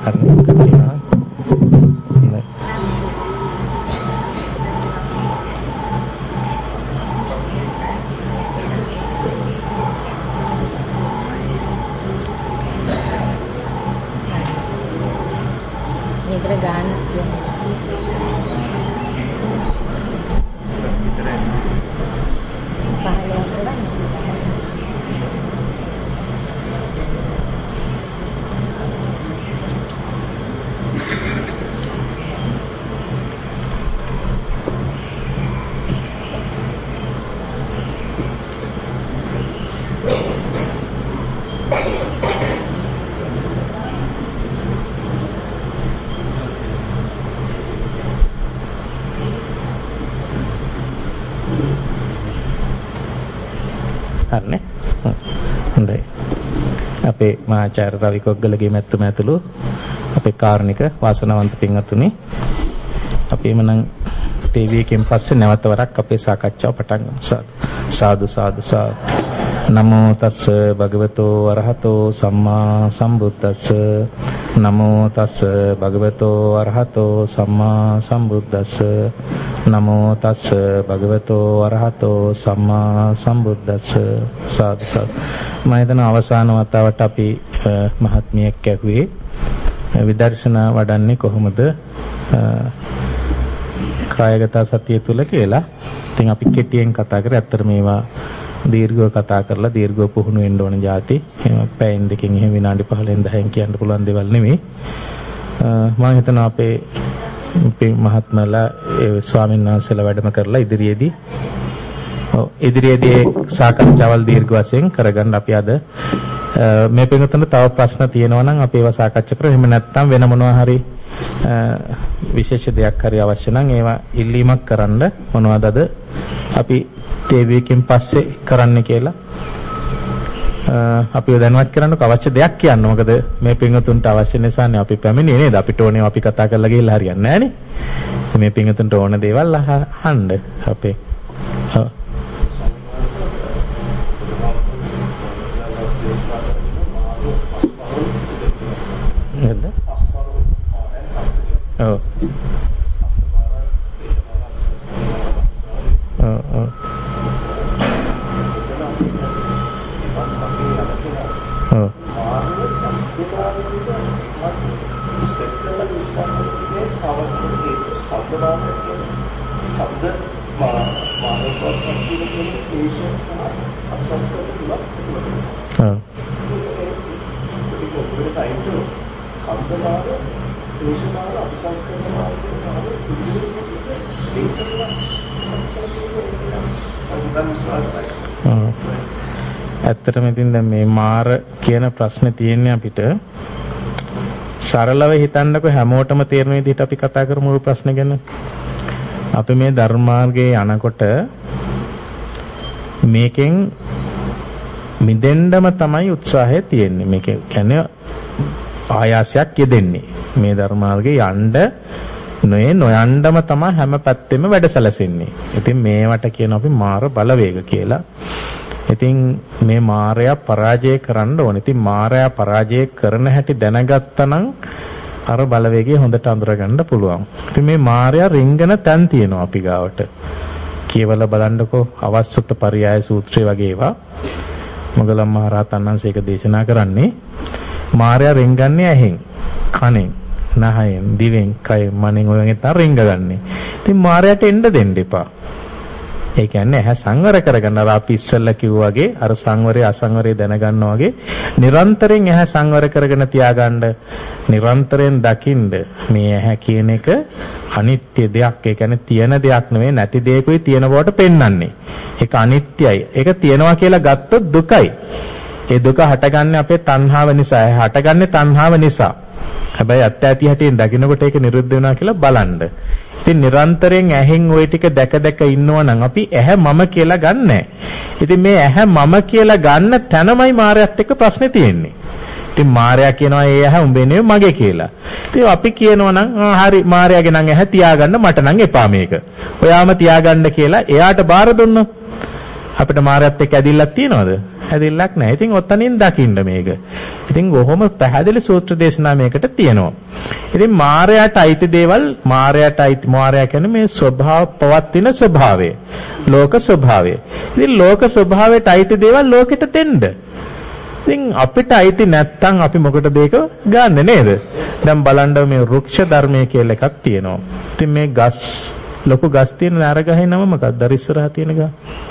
අපේ මහාචාර්ය රවි කොග්ගලගේ මැතිතුම ඇතුළු අපේ කාර්නික වාසනාවන්ත පින්වත්නි අපි එමනම් ටීවී එකෙන් පස්සේ නැවත වරක් අපේ සාකච්ඡාව පටන් ගමු. සාදු සාදු සාදු. නමෝ තස්ස භගවතෝ අරහතෝ සම්මා සම්බුද්දස්ස. නමෝ තස්ස භගවතෝ අරහතෝ සම්මා සම්බුද්දස්ස. නමෝ තස්ස භගවතෝ අරහතෝ සම්මා සම්බුද්දස්ස. සාදු සාදු. මම හිතන අවසාන වතාවට අපි මහත්මියක් ඇහුවේ විදර්ශනා වඩන්නේ කොහොමද කායගත සතිය තුල කියලා. ඉතින් අපි කෙටියෙන් කතා කරේ. ඇත්තට මේවා දීර්ඝව කතා කරලා දීර්ඝව පුහුණු වෙන්න ඕන જાති. එහෙම පැයෙන් දෙකකින් එහෙම විනාඩි 15න් 10න් කියන්න පුළුවන් දේවල් නෙමෙයි. මම හිතනවා අපේ මහත්මලා ස්වාමීන් වහන්සේලා වැඩම කරලා ඉදිරියේදී සාකච්ඡාවල් දීර්ඝ වශයෙන් කරගන්න අපි අද මේ පිටුතන තව ප්‍රශ්න තියෙනවා නම් අපි ඒවා සාකච්ඡා කරමු. එහෙම නැත්නම් වෙන මොනවා හරි විශේෂ දෙයක් හරි අවශ්‍ය නම් ඒවා ඉල්ලීමක් කරන්න මොනවද අද අපි ටීවී එකෙන් පස්සේ කරන්න කියලා අපිව දැනුවත් කරන්නක අවශ්‍ය දෙයක් කියන්න. මොකද මේ පින්වතුන්ට අවශ්‍ය නිසානේ අපි පැමිණියේ නේද? අපිට ඕනේ අපි කතා කරලා ගිහලා හරියන්නේ නැහැ නේ. මේ පින්වතුන්ට ඕන දේවල් අහන්න අපේ ඇත්තටම ඉතින් දැන් මේ මාර කියන ප්‍රශ්නේ තියෙන්නේ අපිට සරලව හිතන්නකො හැමෝටම තේරෙන විදිහට අපි කතා කරමු මේ ප්‍රශ්නේ ගැන. අපි මේ ධර්මාර්ගයේ යනකොට මේකෙන් මිදෙන්නම තමයි උත්සාහය තියෙන්නේ. මේක කියන්නේ ආයාසයක් යෙදෙන්නේ. මේ ධර්මාර්ගයේ නොයන්නම තමයි හැම පැත්තෙම වැඩසැලසෙන්නේ. ඉතින් මේවට කියන අපි මාර බලවේග කියලා. ඉතින් මේ මායя පරාජය කරන්න ඕනේ. ඉතින් මායя පරාජය කරන හැටි දැනගත්තා නම් අර බලවේගය හොඳට අඳුරගන්න පුළුවන්. ඉතින් මේ මායя රිංගන තැන් තියෙනවා අපි ගාවට. කියවලා බලන්නකෝ අවස්සත පරියාය සූත්‍රය වගේ ඒවා. මොගලම් මහ රහතන් වහන්සේ ඒක දේශනා කරන්නේ මායя රිංගන්නේ ඇහෙන්, කනෙන්, නහයෙන්, දිවෙන්, කයෙන්, මනෙන් ඔය වගේ තර රිංගගන්නේ. ඉතින් මායයට එන්න දෙන්න එපා. ඒ කියන්නේ ඇහැ සංවර කරගන්න අර අපි ඉස්සෙල්ලා කිව්වා වගේ අර සංවරය අසංවරය දැනගන්නවා වගේ නිරන්තරයෙන් ඇහැ සංවර කරගෙන තියාගන්න, නිරන්තරයෙන් දකින්න මේ ඇහැ කියන එක අනිත්‍ය දෙයක්. ඒ කියන්නේ තියෙන දෙයක් නෙවෙයි, නැති දෙයකුයි තියෙන බවට පෙන්වන්නේ. ඒක අනිත්‍යයි. ඒක තියෙනවා කියලා ගත්තොත් දුකයි. ඒ දුක හටගන්නේ අපේ තණ්හාව නිසා. හටගන්නේ තණ්හාව නිසා. හැබැයි අත්‍ය ඇති හැටියෙන් දකින්නකොට ඒක නිරුද්ධ වෙනවා කියලා බලන්න. ඉතින් නිරන්තරයෙන් ඇහෙන් ওই ටික දැක දැක ඉන්නවා නම් අපි ඇහැ මම කියලා ගන්නෑ. ඉතින් මේ ඇහැ මම කියලා ගන්න තැනමයි මායයත් එක්ක ප්‍රශ්නේ තියෙන්නේ. ඉතින් මායя කියනවා ඒ ඇහැ උඹේ නෙවෙයි මගේ කියලා. ඉතින් අපි කියනවා නම් හරි මායяගේ නම් ඇහැ තියාගන්න මට නම් එපා මේක. ඔයාම තියාගන්න කියලා එයාට බාර දුන්නොත් අපිට මායත් එක්ක ඇදිල්ලක් තියනවද? ඇදිල්ලක් නැහැ. ඉතින් ඔතනින් දකින්න මේක. ඉතින් කොහොම පැහැදිලි සූත්‍ර දේශනා මේකට තියෙනවා. ඉතින් මායයට අයිති දේවල් මායя කියන්නේ මේ ස්වභාව පවත්ින ස්වභාවය. ලෝක ස්වභාවය. ඉතින් ලෝක ස්වභාවයට අයිති දේවල් ලෝකෙට දෙන්න. ඉතින් අපිට අයිති නැත්තම් අපි මොකටද ඒක ගන්නෙ නේද? දැන් බලන්න මේ වෘක්ෂ ධර්මය කියලා එකක් තියෙනවා. ඉතින් මේ ගස් ලොකු ගස් තියෙන අර ගහේ නම මොකක්ද? අර ඉස්සරහා තියෙන ගහ.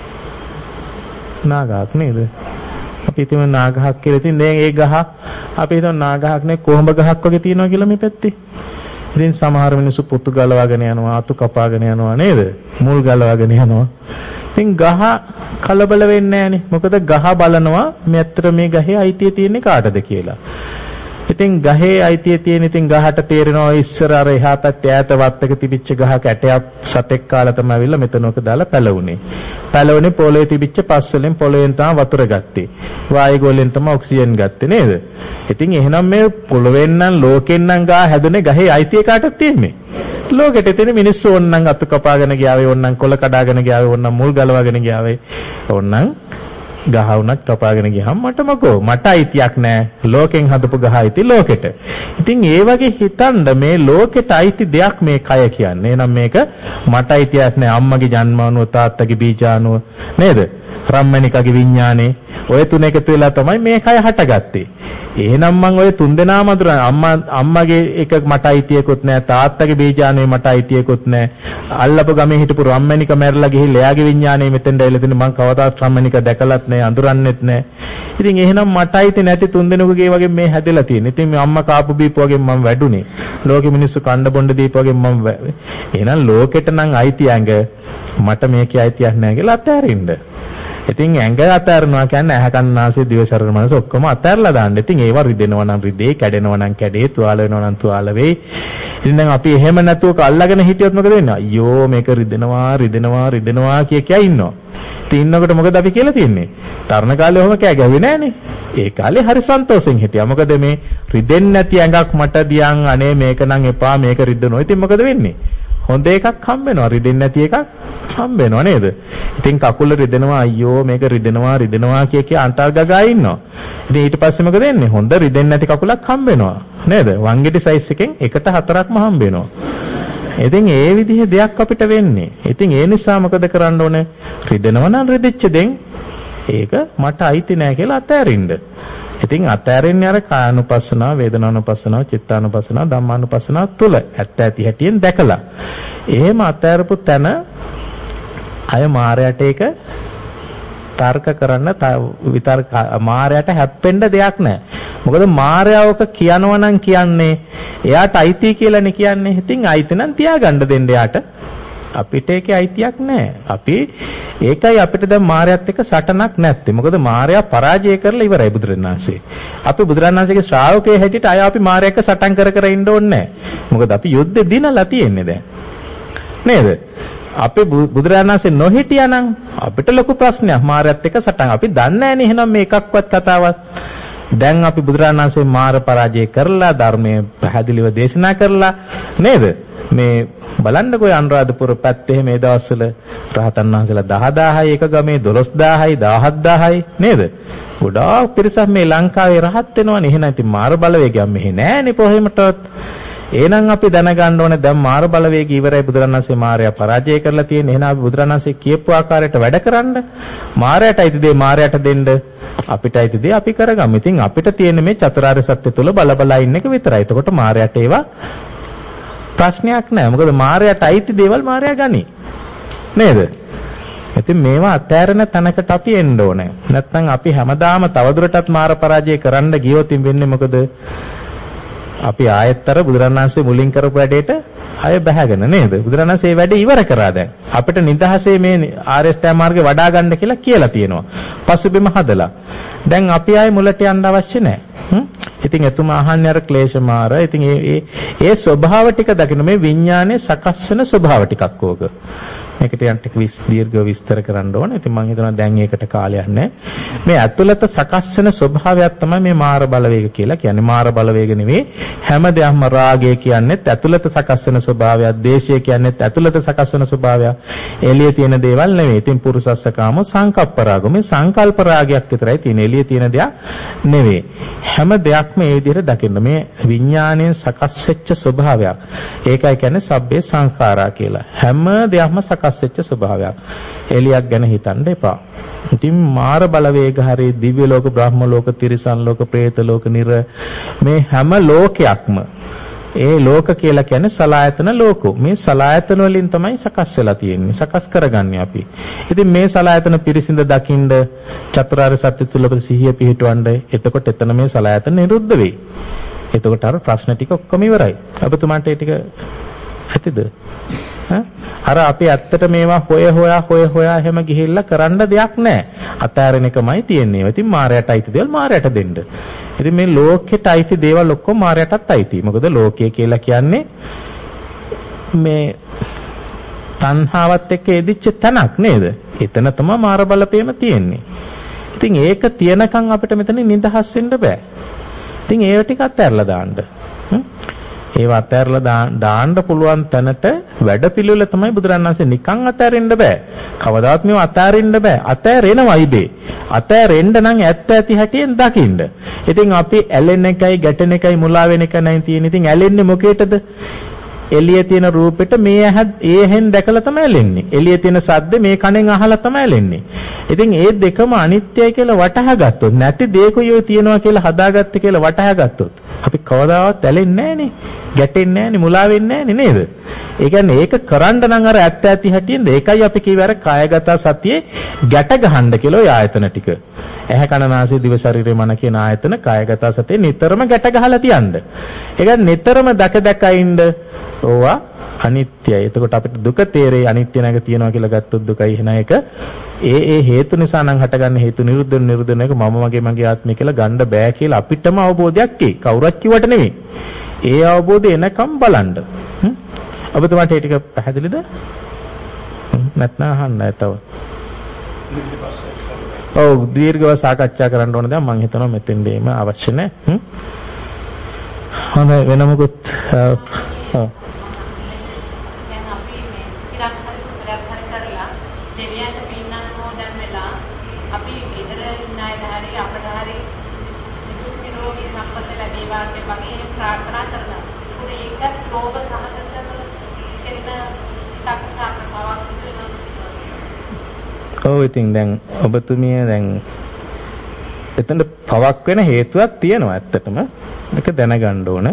නාගහක් නේද? අපි හිතමු නාගහක් කියලා. ඉතින් දැන් ඒ ගහ අපි හිතමු නාගහක් නේ කොහොඹ ගහක් වගේ තියෙනවා කියලා මේ පැත්තේ. ඉතින් සමහර මිනිස්සු පුතු ගලවගෙන යනවා, අතු කපාගෙන යනවා නේද? මුල් ගලවගෙන යනවා. ඉතින් ගහ කලබල වෙන්නේ නැහනේ. මොකද ගහ බලනවා මේ ඇත්තට මේ ගහේ අයිතිය තියෙන්නේ කාටද කියලා. ඉතින් ගහේ අයිතිය තියෙන ඉතින් ගහට තේරෙනවා ඉස්සර අර එහා පැත්තේ ඈත වත්තක තිබිච්ච ගහක ඇටයක් සතෙක් කාලා තමයි අවිල්ලා මෙතනක දාලා පැලවුනේ. පැලවුනේ පොළවේ තිබිච්ච පස් වලින් පොළවෙන් තමයි වතුර ගත්තේ. වායුගෝලයෙන් තමයි ඔක්සිජන් ගත්තේ නේද? ඉතින් එහෙනම් මේ පොළවෙන් නම් ලෝකෙන් නම් ගහ හැදුනේ ගහේ අයිතිය කාටද තියෙන්නේ? ලෝකෙට තියෙන මිනිස්සු ඕන්නම් අතු කපාගෙන ගියාවේ, ඕන්නම් කොළ කඩාගෙන ගියාවේ, ඕන්නම් මුල් ගලවගෙන ගියාවේ, ඕන්නම් ගහ උනත් කපාගෙන ගියහම මට මොකෝ මට අයිතියක් නැහැ. ලෝකෙන් හදපු ගහ අයිති ලෝකෙට. ඉතින් ඒ වගේ හිතන්න මේ ලෝකෙට අයිති දෙයක් මේ කය කියන්නේ. එහෙනම් මේක මට අයිතියක් නැහැ. අම්මගේ ජන්මානුව, තාත්තගේ බීජානුව නේද? රම්මණිකගේ විඥානේ ඔය තුන එකතු වෙලා තමයි මේ කය හටගත්තේ. එහෙනම් මම ඔය තුන් දෙනාම අඳුරන අම්මගේ එක මට අයිතියකුත් නැහැ, තාත්තගේ බීජානුවේ මට අයිතියකුත් නැහැ. අල්ලපු ගමේ හිටපු රම්මණික මැරලා ගිහිල්ලා එයාගේ විඥානේ මෙතෙන්ට එලා තින්නේ. මම කවදාත් රම්මණික දැකලත් නැහැ, අඳුරන්නෙත් නැහැ. ඉතින් එහෙනම් මට අයිති නැති තුන් දෙනෙකුගේ වගේ මේ හැදෙලා තියෙන්නේ. ඉතින් මේ අම්මා කාපු බීපු වගේ මම වැඩුණේ. ලෝකෙ මිනිස්සු කණ්ඩ බොණ්ඩ දීපු වගේ මම එහෙනම් ලෝකෙට නම් අයිති ඇඟ මට මේකේ අයිතියක් නැහැ කියලා අතහැරින්න. ඉතින් ඇඟ අතහැරනවා කියන්නේ ඇහැ කන නාසය දිව ශරීර මනස ඔක්කොම අතහැරලා දාන්න. ඉතින් ඒවා රිදෙනවා නම් රිදේ, කැඩෙනවා නම් කැඩේ, තුවාල වෙනවා නම් තුවාල වෙයි. ඉතින් දැන් අපි එහෙම නැතුව අල්ලගෙන හිටියොත් මොකද වෙන්නේ? අයියෝ මේක රිදෙනවා කිය ඉන්නවා. ඉතින් ඉන්නකොට මොකද අපි කියලා තියන්නේ? තරණ කාලේ ඔහොම කෑ ගැහුවේ නෑනේ. ඒ කාලේ හරි සන්තෝෂෙන් හිටියා. මොකද මේ රිදෙන්නේ නැති ඇඟක් මට දියන් අනේ මේක නම් එපා මේක රිදෙනවා. ඉතින් මොකද වෙන්නේ? හොඳ එකක් හම්බ වෙනවා, රිදෙන්නේ නැති එකක් හම්බ වෙනවා නේද? ඉතින් කකුල රිදෙනවා, අයියෝ මේක රිදෙනවා කිය අන්තල් ගගා ඉන්නවා. ඉතින් ඊට පස්සේ මොකද වෙන්නේ? හොඳ රිදෙන්නේ නැති කකුලක් හම්බ වෙනවා නේද? වංගෙඩි සයිස් එකෙන් එකට 4ක්ම හම්බ වෙනවා. ඉතින් ඒ විදිහේ දෙයක් අපිට වෙන්නේ. ඉතින් ඒ නිසා මොකද කරන්න ඕනේ? රිදෙනවා නම් රිදෙච්ච දෙන් ඒක මට අයිති නෑ කියලා අතෑරින්න. ඉතින් අතෑරෙන්නේ අර කායानुපස්සනාව, වේදනානුපස්සනාව, චිත්තානුපස්සනාව, ධම්මානුපස්සනාව තුල ඇත්ත ඇති හැටියෙන් දැකලා. එහෙම අතෑරපු තැන අය මායයට ඒක තර්ක කරන්න විතර්ක මායයට හැප්පෙන්න දෙයක් නැහැ. මොකද මායවක කියනවා නම් කියන්නේ එයාට අයිති කියලානේ කියන්නේ. ඉතින් අයිති නම් තියාගන්න දෙන්න එයාට. අපිට ඒකේ අයිතියක් නැහැ. අපි ඒකයි අපිට දැන් මායයත් එක්ක සටනක් නැත්තේ. මොකද මායя පරාජය කරලා ඉවරයි බුදුරණාහි. අපි බුදුරණාහිගේ ශ්‍රාවකයේ හැටියට අය අපි මායя එක්ක සටන් කර ඉන්න ඕනේ නැහැ. මොකද අපි යුද්ධෙ දිනලා තියෙන්නේ දැන්. නේද? අපි බුදුරණාහි නොහිටියානම් අපිට ලොකු ප්‍රශ්නයක්. මායයත් එක්ක සටන් අපි දන්නේ නැහැනේ එහෙනම් මේ එකක්වත් කතාවක්. දැන් අපි බුදුරණාහි මාර පරාජය කරලා ධර්මයේ පැහැදිලිව දේශනා කරලා නේද? මේ බලන්නකෝ අනුරාධපුර පැත්තේ මේ දවස්වල රහතන් වහන්සේලා 10000යි එක ගමේ 12000යි 17000යි නේද? ගොඩාක් පිරිසක් මේ ලංකාවේ රහත් වෙනවනේ. එහෙනම් ඉතින් මාර බලවේගයක් මෙහි නෑනේ කොහෙමටවත්. එහෙනම් අපි දැනගන්න ඕනේ දැන් මාර බලවේගය ඉවරයි. බුදුරණන්සේ මාරයා පරාජය කරලා තියෙන. එහෙනම් අපි බුදුරණන්සේ කියපු ආකාරයට වැඩ කරන්න. මාරයට අයිති දේ මාරයට දෙන්න. අපිට අයිති දේ අපි කරගමු. ඉතින් අපිට තියෙන මේ චතුරාර්ය සත්‍ය තුල බලබලා ඉන්න එක විතරයි. එතකොට මාරයට ඒවා ප්‍රශ්නයක් නැහැ. මොකද මායයට අයිති දේවල් මායя ගනි. නේද? ඉතින් මේවා අත්හැරෙන තැනකට අපි එන්න ඕනේ. නැත්නම් අපි හැමදාම තවදුරටත් මාර පරාජය කරන්න ගියොත් වෙන්නේ මොකද? අපි ආයත්තර බුදුරණාහි මුලින් කරපු වැඩේට ආය බැහැගෙන නේද? බුදුරණාහි මේ වැඩේ ඉවර කරා දැන්. අපිට නිදහසේ මේ ආර්යශ්‍රැ මාර්ගේ වඩා ගන්න කියලා තියෙනවා. පසුබිම හදලා. දැන් අපි ආයේ මුලට යන්න අවශ්‍ය නැහැ. ඉතින් එතුමා අහන්නේ අර ක්ලේශ මාර. ඉතින් ඒ ස්වභාව ටික දකින්න මේ විඥානයේ සකස් වෙන ස්වභාව ටිකක් ඕක. මේකට යන්න ටික දීර්ඝව විස්තර කරන්න ඕනේ. ඉතින් මම හිතනවා දැන් ඒකට කාලයක් නැහැ. මේ ඇතුළත සකස් වෙන ස්වභාවයක් තමයි මේ මාර බලවේග කියලා කියන්නේ. මාර බලවේග නෙවෙයි හැම දෙයක්ම රාගය කියන්නේත් ඇතුළත සකස් වෙන ස්වභාවයක්, ද්වේෂය කියන්නේත් ඇතුළත සකස් වෙන ස්වභාවයක්. එළියේ තියෙන දේවල් නෙවෙයි. ඉතින් පුරුසස්සකාම සංකප්ප රාගය. මේ සංකල්ප රාගයක් විතරයි තියෙන. එළියේ තියෙන දෙයක් නෙවෙයි. හැම දෙයක්ම මේ විදිහට දකින්න. මේ විඥාණයෙන් සකස් වෙච්ච ස්වභාවයක්. ඒකයි කියන්නේ සබ්බේ සංඛාරා කියලා. හැම දෙයක්ම සකස් වෙච්ච ස්වභාවයක්. එළියක් ගැන හිතන්න එපා. ඉතින් මාර බලවේග හරි දිව්‍ය ලෝක, බ්‍රහ්ම ලෝක, තිරිසන් ලෝක, പ്രേත ලෝක, නිර මේ හැම ලෝකයක්ම ඒ ලෝක කියලා කියන්නේ සලායතන ලෝකෝ. මේ සලායතන වලින් තමයි සකස් වෙලා තියෙන්නේ. සකස් කරගන්නේ අපි. ඉතින් මේ සලායතන පිරිසිඳ දකින්න චතුරාර්ය සත්‍ය සුලභ සිහිය පිහිටවන්න. එතකොට එතන මේ සලායතන නිරුද්ධ වෙයි. එතකොට අර ප්‍රශ්න ටික ඔක්කොම ඉවරයි. ඔබතුමාට ඒ ටික ඇතිද? අර අපි ඇත්තට මේවා හොයා එහෙම ගිහිල්ලා කරන්න දෙයක් නැහැ. අතාරින එකමයි තියෙන්නේ. ඉතින් මායයට අයිති දේවල් මායයට දෙන්න. ඉතින් මේ ලෝකෙට අයිති දේවල් ඔක්කොම මායයටත් අයිති. මොකද ලෝකය කියලා කියන්නේ මේ තණ්හාවත් එක්ක එදිච්ච තැනක් නේද? එතන තමයි මාර බලපෑම තියෙන්නේ. ඉතින් ඒක තියනකම් අපිට මෙතන නිදහස් වෙන්න බෑ. ඉතින් ඒව ටික අත්හැරලා දාන්න. ඒව අත්හැරලා දාන්න පුළුවන් තැනට වැඩපිළිවෙල තමයි බුදුරණන් වහන්සේ නිකන් අත්හැරෙන්න බෑ. කවදාවත් මේව අත්හැරෙන්න බෑ. අත්හැරෙනවයි බේ. අත්හැරෙන්න නම් ඇත්ත ඇති හැටියෙන් දකින්න. ඉතින් අපි ඇලෙන එකයි ගැටෙන එකයි මුලා වෙන එකයි නැන් තියෙන. ඉතින් ඇලෙන්නේ මොකේටද? එළියේ තියෙන රූපෙට මේ ඇහෙන් දැකලා තමයි ඇලෙන්නේ. එළියේ තියෙන ශබ්ද මේ කනෙන් අහලා තමයි ඇලෙන්නේ. ඉතින් ඒ දෙකම අනිත්‍යයි කියලා වටහා ගත්තොත්, නැති දේකුයෝ තියෙනවා කියලා හදාගත්තේ කියලා වටහා ගත්තොත් අපි කවදාවත් ඇලෙන්නේ නැහනේ. ගැටෙන්නේ නැහනේ, මුලා වෙන්නේ නැහනේ නේද? ඒ කියන්නේ ඒක කරන්න නම් අර ඇත්ත ඇති හැටියෙන්ද ඒකයි අපි කියවර කායගත සතියේ ගැට ගහන්න කියලා ඔය ආයතන ටික. ඇහැ කන නාසය දිව ශරීරය මන කියන ආයතන කායගත සතියේ නිතරම ගැට ගහලා තියන්න. ඒක නිතරම දැක ඉන්න ඕවා අනිත්‍යයි. එතකොට අපිට දුක තේරෙයි අනිත්‍ය නැග තියනවා කියලා ගත්තොත් දුකයි එන එක. ඒ හේතු නිසා නම් හටගන්න හේතු නිරුද්ධ වෙන එක මම මගේ ආත්මය කියලා ගන්න බෑ කියලා අපිටම අවබෝධයක් එයි. කවුරුත් කිව්වට නෙමෙයි. ඒ අවබෝධය එනකම් බලන්න. ඔබතුමාට ඒ ටික පැහැදිලිද? නැත්නම් අහන්න තව. ඔව් දීර්ඝව සාකච්ඡා කරන්න ඕන දැන් මම හිතනවා මෙතෙන්දීම අවශ්‍ය නැහැ. හොඳයි වෙන මොකුත් ඔව් ඔව් ඉතින් දැන් ඔබතුමිය දැන් එතන පවක් වෙන හේතුවක් තියෙනවා ඇත්තටම. ඒක දැනගන්න ඕන.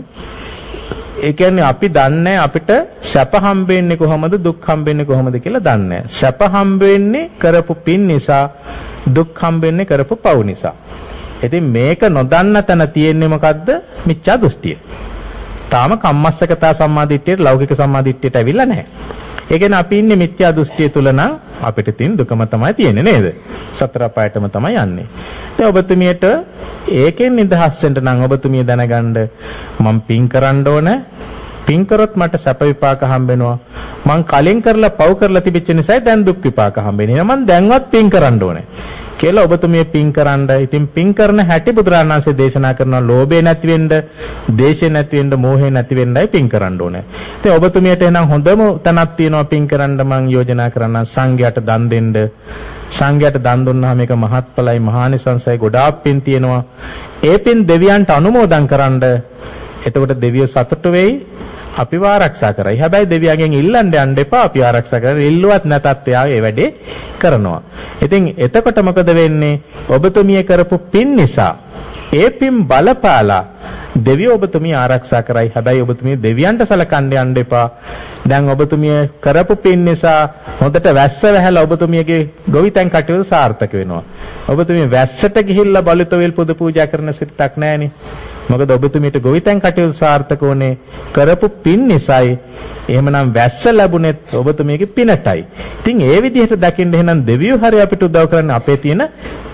ඒ කියන්නේ අපි දන්නේ අපිට සැප හම්බෙන්නේ කොහොමද දුක් හම්බෙන්නේ කොහොමද කියලා දන්නේ නැහැ. සැප හම්බෙන්නේ කරපු පින් නිසා, දුක් හම්බෙන්නේ කරපු පව් නිසා. ඉතින් මේක නොදන්න තැන තියෙන්නේ මොකද්ද? මිච්ඡා දෘෂ්ටිය. තාම කම්මස්සකතා සම්මාදිට්ඨියට ලෞකික සම්මාදිට්ඨියට ඇවිල්ලා නැහැ. ඒ කියන්නේ අපි ඉන්නේ මිත්‍යා දෘෂ්ටිය තුල නම් අපිට තියෙන දුකම තමයි තියෙන්නේ නේද? සතර අපායටම තමයි යන්නේ. ඉතින් ඔබතුමියට ඒකෙන් නිදහස් වෙන්න නම් ඔබතුමිය දැනගන්න මම පින් කරන්න ඕන. පින් කරොත් මට සැප විපාක හම්බෙනවා. මං කලින් කරලා පව් කරලා තිබෙච්ච නිසා දැන් දුක් විපාක හම්බෙන්නේ. මම දැන්වත් පින් කරන්න ඕනේ. කියලා ඔබතුමිය පින් කරන්න. ඉතින් පින් කරන හැටි බුදුරජාණන් වහන්සේ දේශනා කරනවා ලෝභය නැති වෙන්න, ද්වේෂය නැති වෙන්න, මෝහය නැති වෙන්නයි පින් කරන්න ඕනේ. ඉතින් ඔබතුමියට එහෙනම් හොඳම තැනක් තියෙනවා පින් කරන්න මම යෝජනා කරන්න සංඝයාට දන් දෙන්න. සංඝයාට දන් දුන්නාම මේක මහත්ඵලයි, මහානිසංසයි ගොඩාක් පින් තියෙනවා. ඒ පින් දෙවියන්ට අනුමෝදන් කරන්න. එතකොට දෙවියෝ සතුටු වෙයි. අපිව ආරක්ෂා කරයි. හැබැයි දෙවියන්ගෙන් ඉල්ලන්න යන්න එපා. අපි ආරක්ෂා කරලා ඉල්ලුවත් නැතත් එයා ඒ වැඩේ කරනවා. ඉතින් එතකොට මොකද වෙන්නේ? ඔබතුමිය කරපු පින් නිසා ඒ පින් බලපාලා දෙවියෝ ඔබතුමිය ආරක්ෂා කරයි. හැබැයි ඔබතුමිය දෙවියන්ට සලකන්න යන්න එපා. දැන් ඔබතුමිය කරපු පින් නිසා හොඳට වැස්ස වැහැලා ඔබතුමියගේ ගොවිතැන් කටයුතු සාර්ථක වෙනවා. ඔබතුමිය වැස්සට ගිහිල්ලා බලුතොවිල් පුද පූජා කරන සිතක් නැහෙනේ. මොකද ඔබතුමියට ගොවිතැන් කටයුතු සාර්ථක වුණේ කරපු පින් නිසායි. එහෙමනම් වැස්ස ලැබුණෙත් ඔබතුමියගේ පිනටයි. ඉතින් ඒ විදිහට දකින්න එහෙනම් දෙවියෝ හරිය අපිට උදව් කරන්නේ අපේ තියෙන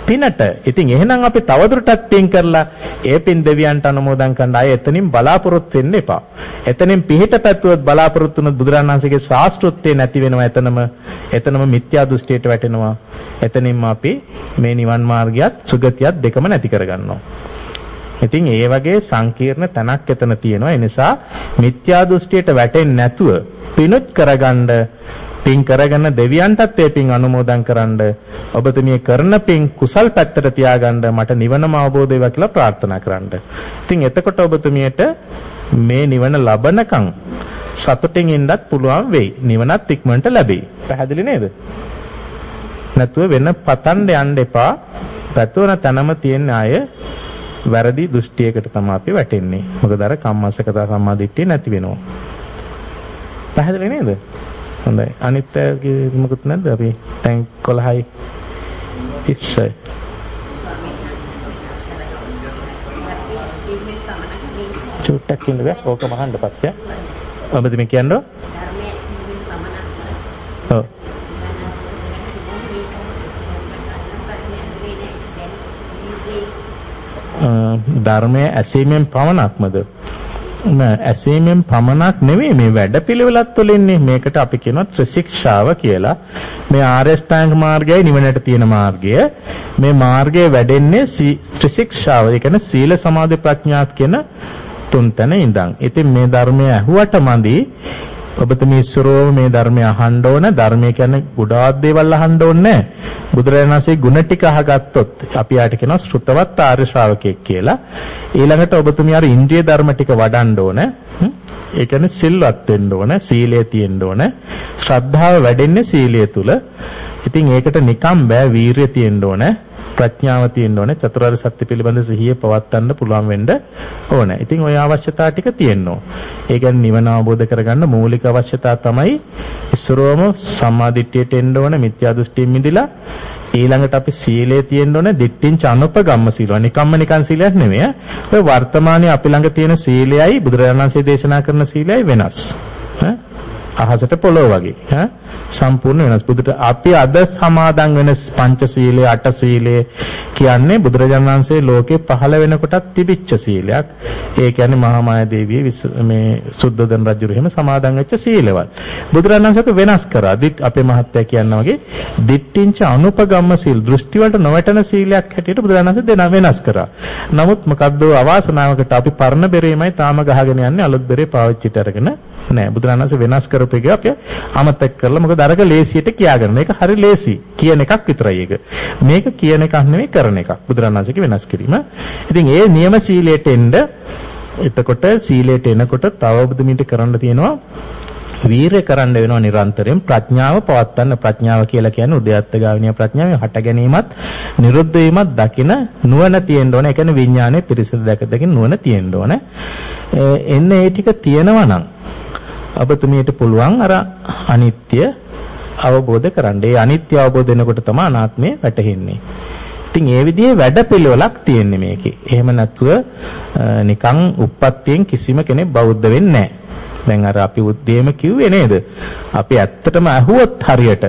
පිනට. ඉතින් එහෙනම් අපි තවදුරටත් පින් කරලා ඒ පින් දෙවියන්ට අනුමෝදන් කරන්න ආයේ එතනින් බලාපොරොත්තු වෙන්න එපා. එතනින් පිහිට පැතුවත් බලාපොරොත්තු වුණොත් බුදුරජාණන් වහන්සේගේ ශාස්ත්‍රත්වයේ නැති වෙනවා. එතනම මිත්‍යා දෘෂ්ටියට වැටෙනවා. එතනින්ම අපි මේ නිවන් මාර්ගයත් සුගතියත් දෙකම නැති කරගන්නවා. ඉතින් ඒ වගේ සංකීර්ණ තැනක් එතන තියෙනවා. ඒ නිසා මිත්‍යා දෘෂ්ටියට වැටෙන්නේ නැතුව පිනුත් කරගන්න පින් කරගෙන දෙවියන්ටත් ඒ පින් අනුමෝදන් කරන්න ඔබතුමිය කරන පින් කුසල් පැත්තට තියාගන්න මට නිවනම අවබෝධ වේවා කියලා ප්‍රාර්ථනා කරන්න. ඉතින් එතකොට ඔබතුමියට මේ නිවන ලබනකම් සතුටින් ඉන්නත් පුළුවන් වෙයි. නිවනත් ඉක්මනට ලැබෙයි. පැහැදිලි නේද? නැතුව වෙන පතන්න යන්න එපා. පැතුවන තැනම තියෙන අය වැරදි දෘෂ්ටියකට තමයි අපි වැටෙන්නේ. මොකද අර කම්මස්සකතා සම්මාදිට්ඨිය නැති වෙනවා. පැහැදිලි නේද? හොඳයි. අනිත් මොකුත් නැද්ද? අපි දැන් 11යි ඉස්සයි. චුට්ටක් ඉන්න බෑ. ඕක මහන්න පස්සේ. ඔබද මේ කියන්නේ? ධර්මයේ සිහින් පමණක්. ඔව්. ධර්මයේ ඇසීමෙන් පමණක්මද? ඇසීමෙන් පමණක් නෙවෙයි මේ වැඩපිළිවෙලත් වලින්නේ. මේකට අපි කියනවා ත්‍රිශික්ෂාව කියලා. මේ ආර්ය ශ්‍රැංග මාර්ගයයි නිවනට තියෙන මාර්ගය. මේ මාර්ගයේ වැඩෙන්නේ ත්‍රිශික්ෂාව. ඒ කියන්නේ සීල සමාධි ප්‍රඥාත් කියන තුන් තැන ඉඳන්. ඉතින් මේ ධර්මය ඇහුවට මදි. ඔබතුමී ඉස්සරෝම මේ ධර්මය අහන්න ඕන. ධර්මය කියන්නේ ගොඩාක් දේවල් අහන්න ඕනේ. බුදුරජාණන් වහන්සේ ගුණ ටික අහගත්තොත් අපි යාට කියනවා ශ්‍රුතවත් ආර්ය ශ්‍රාවකයෙක් කියලා. ඊළඟට ඔබතුමී අර ඉන්ද්‍රිය ධර්ම ටික වඩන්න ඕන. ඒ කියන්නේ සිල්වත් වෙන්න ඕන. සීලය තියෙන්න ඕන. ශ්‍රද්ධාව වැඩෙන්නේ සීලය තුල. ඉතින් ඒකට නිකම් බෑ. වීරිය තියෙන්න ඕන. ප්‍රඥාව තියෙන්න ඕනේ. චතුරාර්ය සත්‍ය පිළිබඳ සිහිය පවත්වන්න පුළුවන් වෙන්න ඕනේ. ඉතින් ওই අවශ්‍යතා ටික තියෙනවා. ඒ කියන්නේ නිවන අවබෝධ කරගන්න මූලික අවශ්‍යතා තමයි ඉස්සරෝම සම්මාදිට්ඨියට එන්න ඕනේ. මිත්‍යා දෘෂ්ටියෙන් මිදලා ඊළඟට අපි සීලය තියෙන්න ඕනේ. දිට්ඨිංච අනුපගම්ම සීලය. නිකන් සීලයක් නෙමෙයි. ඔය වර්තමානයේ අපි ළඟ තියෙන සීලයයි බුදුරජාණන් වහන්සේ දේශනා කරන සීලයයි වෙනස්. අහසට පොළොව වගේ සම්පූර්ණ වෙනස්. බුදුට අපි අද සමාදන් වෙන පංච සීලය, අට සීලය කියන්නේ බුදුරජාණන් වහන්සේ ලෝකේ පහළ වෙනකොටත් තිබිච්ච සීලයක්. ඒ කියන්නේ මහා මායා දේවිය මේ සුද්ධෝදන රජු එහෙම සමාදන් වෙච්ච සීලවල්. බුදුරජාණන් වහන්සේ වෙනස් කරා. අපේ මහත්තයා කියනවා වගේ දිට්ඨිංච අනුපගම්ම සීල, දෘෂ්ටි වලට නොවැටෙන සීලයක් හැටියට බුදුරජාණන් වහන්සේ වෙනස් කරා. නමුත් මොකද්ද අවාසනාවකට අපි පරණ බෙරේමයි තාම ගහගෙන යන්නේ. අලුත් බෙරේ පාවිච්චිට අරගෙන නැහැ. බුදුරජාණන් වහන්සේ වෙනස් කරපු එක අපි අමතක කරලා මොකද අරක ලේසියට කියාගන්න. ඒක හරි ලේසි. කියන එකක් විතරයි ඒක. මේක කියන එකක් නෙවෙයි කරන එකක්. බුදුරජාණන් වහන්සේගේ වෙනස් කිරීම. ඉතින් ඒ නියම සීලයට එන්න එතකොට සීලයට එනකොට තව බුදුමිට කරන්න තියෙනවා වීරය කරන්න වෙනවා නිරන්තරයෙන්. ප්‍රඥාව පවත්වන්න. ප්‍රඥාව කියලා කියන්නේ උද්‍යත්ත ගාමිනිය ප්‍රඥාව හට ගැනීමත් නිරුද්ධ වීමත් දකින නුවණ තියෙන්න ඕනේ. ඒ කියන්නේ විඥානයේ පිරිසිදු දැකදකින් නුවණ තියෙන්න ඕනේ. එන්නේ ඒ ටික තියෙනවා නම් ඔබතුමියට පුළුවන් අර අනිත්‍ය අවබෝධ කරගන්න. ඒ අනිත්‍ය අවබෝධ වෙනකොට තමයි අනාත්මය වැටහෙන්නේ. ඉතින් ඒ විදිහේ වැඩපිළිවෙලක් තියෙන්නේ මේකේ. එහෙම නැතුව නිකන් උප්පත්තියෙන් කිසිම කෙනෙක් බෞද්ධ වෙන්නේ නැහැ. දැන් අර අපි උද්දේම කිව්වේ නේද? අපි ඇත්තටම අහුවොත් හරියට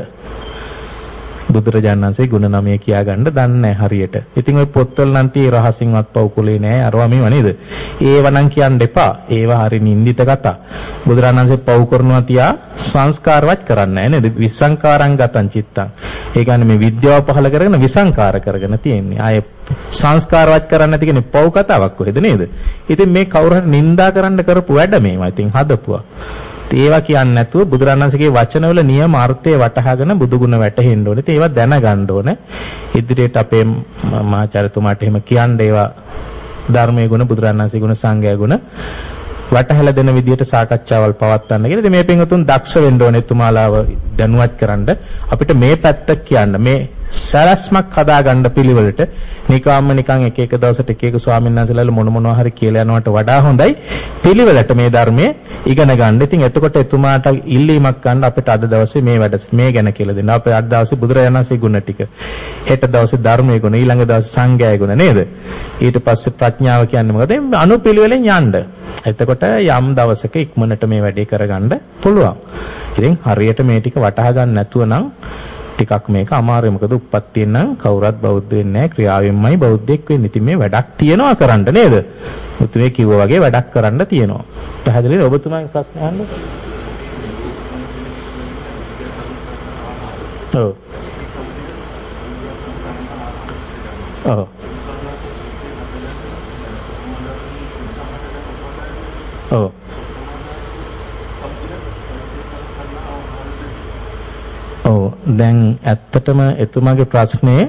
බුදුරජාණන් වහන්සේ ගුණ 9 කියා ගන්න දන්නේ නැහැ හරියට. ඉතින් ওই පොත්වල නම් tie රහසින්වත් පවුකුලේ නැහැ. අරවා මේව නේද? ඒව නම් කියන්න එපා. ඒවා හරි නින්දිත කතා. බුදුරජාණන් වහන්සේ පවු කරනවා තියා සංස්කාරවත් කරන්නේ නැහැ නේද? විසංකාරං ගතං චිත්තං. ඒ කියන්නේ මේ විද්‍යාව පහල කරගෙන විසංකාර කරගෙන තියෙන්නේ. ආයේ සංස්කාරවත් කරන්නේ නැති කෙනෙක් පවු කතාවක් කොහෙද නේද? ඉතින් මේ කවුරු හරි නින්දා කරන්න කරපු වැඩ මේවා. ඉතින් හදපුවා. ඒවා කියන්නේ නැතුව බුදුරජාණන් වහන්සේගේ වචනවල නියම අර්ථය වටහාගෙන බුදුගුණ වැටහෙන්න ඕනේ. ඒවා දැනගන්න ඕනේ. ඉදිරියට අපේ මහාචාර්යතුමාට එහෙම කියන්න ඒවා ධර්මයේ ගුණ, බුදුරජාණන් වහන්සේගේ ගුණ, සංඝයා ගුණ වටහලා දෙන විදියට සාකච්ඡාවල් පවත්වන්න කියලා. ඉතින් මේ පින්වතුන් දක්ෂ වෙන්න ඕනේ එතුමාලාව දැනුවත් කරන්න. අපිට මේ පැත්ත කියන්න මේ සරස්මක් හදාගන්න පිළිවෙලට නිකම්ම නිකන් එක එක දවසට එක එක ස්වාමීන් වහන්සේලා මොනවා හරි කියලා යනවට වඩා හොඳයි පිළිවෙලට මේ ධර්මයේ ඉගෙන ගන්න. ඉතින් එතකොට එතුමාට ඉල්ලීමක් ගන්න අපිට අද දවසේ මේ වැඩ මේ ගැන කියලා දෙන්න. අපේ අද දවසේ බුදුරජාණන් වහන්සේ ගුණ ටික. හෙට දවසේ ධර්මයේ ගුණ, ඊළඟ දවසේ සංඝයාගේ ගුණ නේද? ඊට පස්සේ ප්‍රඥාව කියන්නේ මොකද? අනුපිළිවෙලෙන් යන්න. එතකොට යම් දවසක ඉක්මනට මේ වැඩේ කරගන්න පුළුවන්. ඉතින් හරියට මේ ටික වටහා ගන්න නැතුව නම් ටිකක් මේක අමාරුයි. මොකද උප්පත්තියෙන් නම් කවුරුත් බෞද්ධ වෙන්නේ නැහැ. ක්‍රියාවෙන්මයි බෞද්ධෙක් වෙන්නේ. ඉතින් මේ වැඩක් තියනවා කරන්න නේද? මුතුමේ කිව්වා වගේ වැඩක් කරන්න තියෙනවා. පැහැදිලිද? ඔබතුමාගේ ප්‍රශ්න අහන්න. ඔව්. ඔව්. ඔව්. ඔව්. දැන් ඇත්තටම එතුමාගේ ප්‍රශ්නේ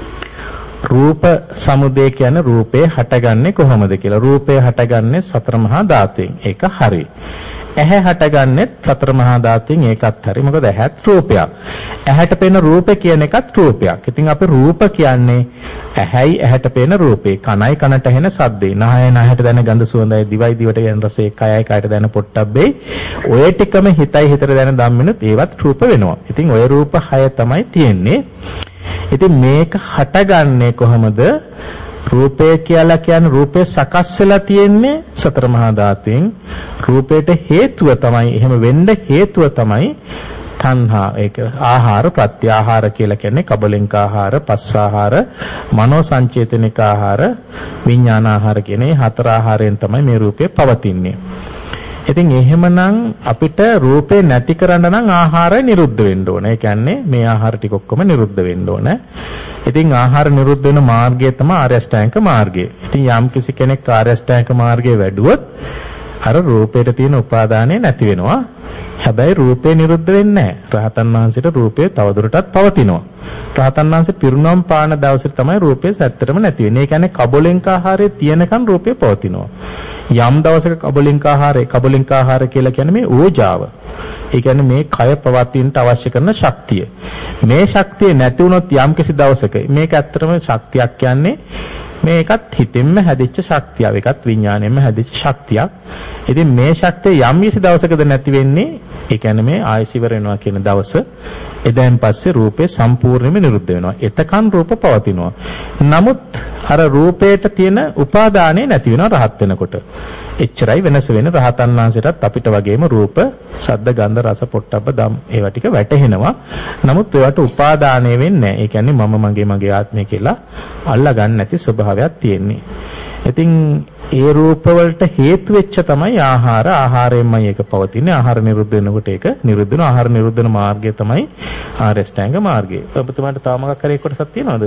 රූප සමුදය කියන්නේ රූපේ හටගන්නේ කොහොමද කියලා. රූපේ හටගන්නේ සතර මහා ධාතුවෙන්. ඒක හරි. ඇහැ හටගන්නේ සතර මහා ධාතුවෙන්. ඒකත් හරි. මොකද ඇහත් රූපයක්. ඇහැට පේන රූපේ කියන එකත් රූපයක්. ඉතින් අපි රූප කියන්නේ ඇහැයි ඇහැට පේන රූපේ. කනයි කනට ඇහෙන ශබ්දේ. නහයයි නහයට දැනෙන ගඳ සුවඳයි. දිවයි දිවට දැනෙන රසය. කයයි කයට දැනෙන පොට්ටබ්බේ. ඔය ටිකම හිතයි හිතට දැනෙන ධම්මිනුත් ඒවත් රූප වෙනවා. ඉතින් ඔය රූප 6 තමයි තියෙන්නේ. ඉතින් මේක හටගන්නේ කොහොමද? රූපය කියලා කියන්නේ රූපේ සකස් වෙලා තියෙන්නේ සතර මහා ධාතුවෙන්. රූපයට හේතුව තමයි, එහෙම වෙන්න හේතුව තමයි තණ්හා. ඒක ආහාර ප්‍රත්‍යාහාර කියලා කියන්නේ කබලින්ක ආහාර, පස්ස ආහාර, මනෝ සංචේතනික ආහාර, විඥාන ආහාර කියන මේ 4 ආහාරයෙන් තමයි මේ රූපය පවතින්නේ. ඉතින් එහෙමනම් අපිට රූපේ නැති කරන්න නම් ආහාරය නිරුද්ධ වෙන්න ඕන. ඒ කියන්නේ මේ ආහාර ටික ඔක්කොම නිරුද්ධ වෙන්න ඕන. ඉතින් ආහාර නිරුද්ධ වෙන මාර්ගය තමයි ආර්ය අෂ්ටාංගික මාර්ගය. ඉතින් යම් කිසි කෙනෙක් ආර්ය අෂ්ටාංගික මාර්ගයේ වැඩුවොත් අර රූපේට තියෙන උපාදානය නැති වෙනවා. හැබැයි රූපේ නිරුද්ධ වෙන්නේ නැහැ. රහතන් වහන්සේට රූපේ තවදුරටත් පවතිනවා. රහතන් වහන්සේ පිරුණම් පාන දවසේ තමයි රූපේ සැත්තටම නැති වෙන්නේ. ඒ කියන්නේ කබලින්ක ආහාරයේ තියෙනකන් රූපේ පවතිනවා. යම් දවසක කබලින්ක ආහාර කියලා කියන්නේ මේ ඕජාව. ඒ කියන්නේ මේ කය පවතින්නට අවශ්‍ය කරන ශක්තිය. මේ ශක්තිය නැති වුණොත් යම් කිසි දවසක මේක ඇත්තටම ශක්තියක් කියන්නේ මේකත් හිතෙන්ම හැදිච්ච ශක්තියක්. ඒකත් විඥාණයෙන්ම හැදිච්ච ශක්තියක්. ඉතින් මේ ශක්තිය යම් කිසි දවසකද නැති වෙන්නේ. ඒ කියන්නේ මේ ආයශ ඉවර වෙනවා කියන දවස. එදැන් පස්සේ රූපේ සම්පූර්ණයෙන්ම නිරුද්ධ වෙනවා. එතකන් රූප පවතිනවා. නමුත් අර රූපේට තියෙන උපාදානය නැති වෙනවා රහත් වෙනකොට. එච්චරයි වෙනස වෙන්නේ. රහතන් වහන්සේටත් අපිට වගේම රූප, ශබ්ද, ගන්ධ, රස, පොට්ටබ්බ ධම් ඒවා ටික වැටහෙනවා. නමුත් ඒවට උපාදානය වෙන්නේ නැහැ. ඒ කියන්නේ මම මගේ ආත්මය කියලා අල්ලා ගන්න නැති ස්වභාවයක් තියෙන්නේ. ඉතින් ඒ රූප වලට හේතු වෙච්ච තමයි ආහාර. ආහාරයෙන්මයි ඒක පවතින්නේ. ආහාර නිරුද්ධ වෙනකොට ඒක නිරුද්ධ වෙනවා. ආහාර නිරුද්ධ වෙන මාර්ගය තමයි ආර්ය අෂ්ටාංග මාර්ගය. ඔබතුමාට තව මොකක් හරි කොටසක් තියෙනවද?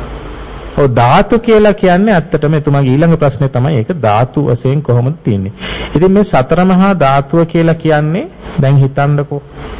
ඔව් ධාතු කියලා කියන්නේ ඇත්තටම එතුමාගේ ඊළඟ ප්‍රශ්නේ තමයි ඒක ධාතු වශයෙන් කොහොමද තියෙන්නේ. ඉතින් මේ සතර මහා ධාතුව කියලා කියන්නේ දැන් හිතන්නකෝ.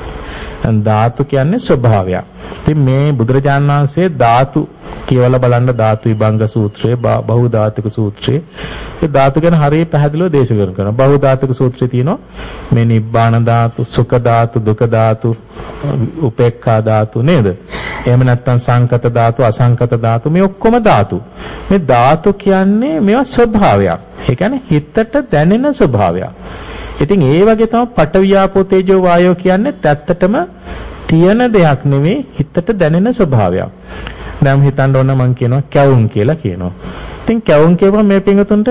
ධාතු කියන්නේ ස්වභාවයක්. ඉතින් මේ බුදුරජාණන් වහන්සේ ධාතු කියවලා බලන්න ධාතු විභංග සූත්‍රයේ බහු ධාතුක සූත්‍රයේ ඒ ධාතු ගැන හරිය පැහැදිලිව දේශනා කරනවා. බහු ධාතුක සූත්‍රයේ තියෙනවා මේ නිබ්බාන ධාතු, සුඛ ධාතු, දුක ධාතු, උපේක්ඛා ධාතු නේද? එහෙම නැත්නම් සංකත ධාතු, අසංකත ධාතු මේ ඔක්කොම ධාතු. මේ ධාතු කියන්නේ මේවා ස්වභාවයක්. ඒ කියන්නේ හිතට දැනෙන ස්වභාවයක්. ඉතින් ඒ වගේ තමයි පඨවි ආපෝ තේජෝ වායෝ කියන්නේ ඇත්තටම තියෙන දෙයක් නෙවෙයි හිතට දැනෙන ස්වභාවයක්. දැන් හිතන්න ඕන මම කියනවා කැවුම් කියලා කියනවා. ඉතින් කැවුම් කියපුවම මේ පිංගුතුන්ට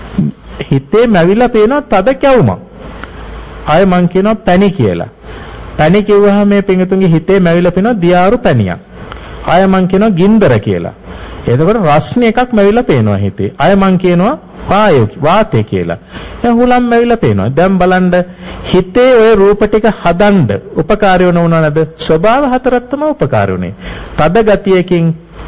හිතේ මැවිලා පේනවා තද කැවුමක්. ආයෙ මම කියනවා පැණි කියලා. පැණි කිව්වහම මේ පිංගුතුන්ගේ හිතේ මැවිලා පේනවා දියාරු පැණියක්. ආයෙ මම කියනවා ගින්දර කියලා. එතකොට රස්නේ එකක් මැවිලා පේනවා හිතේ. ආයෙ මම කියනවා වාතය කියලා. දැන් හුලම් මැවිලා පේනවා. දැන් බලන්න හිතේ ওই රූප ටික හදන්න උපකාරී වුණා නේද? ස්වභාව හතරක් තමයි උපකාරී වුනේ. තද ගතියකින්,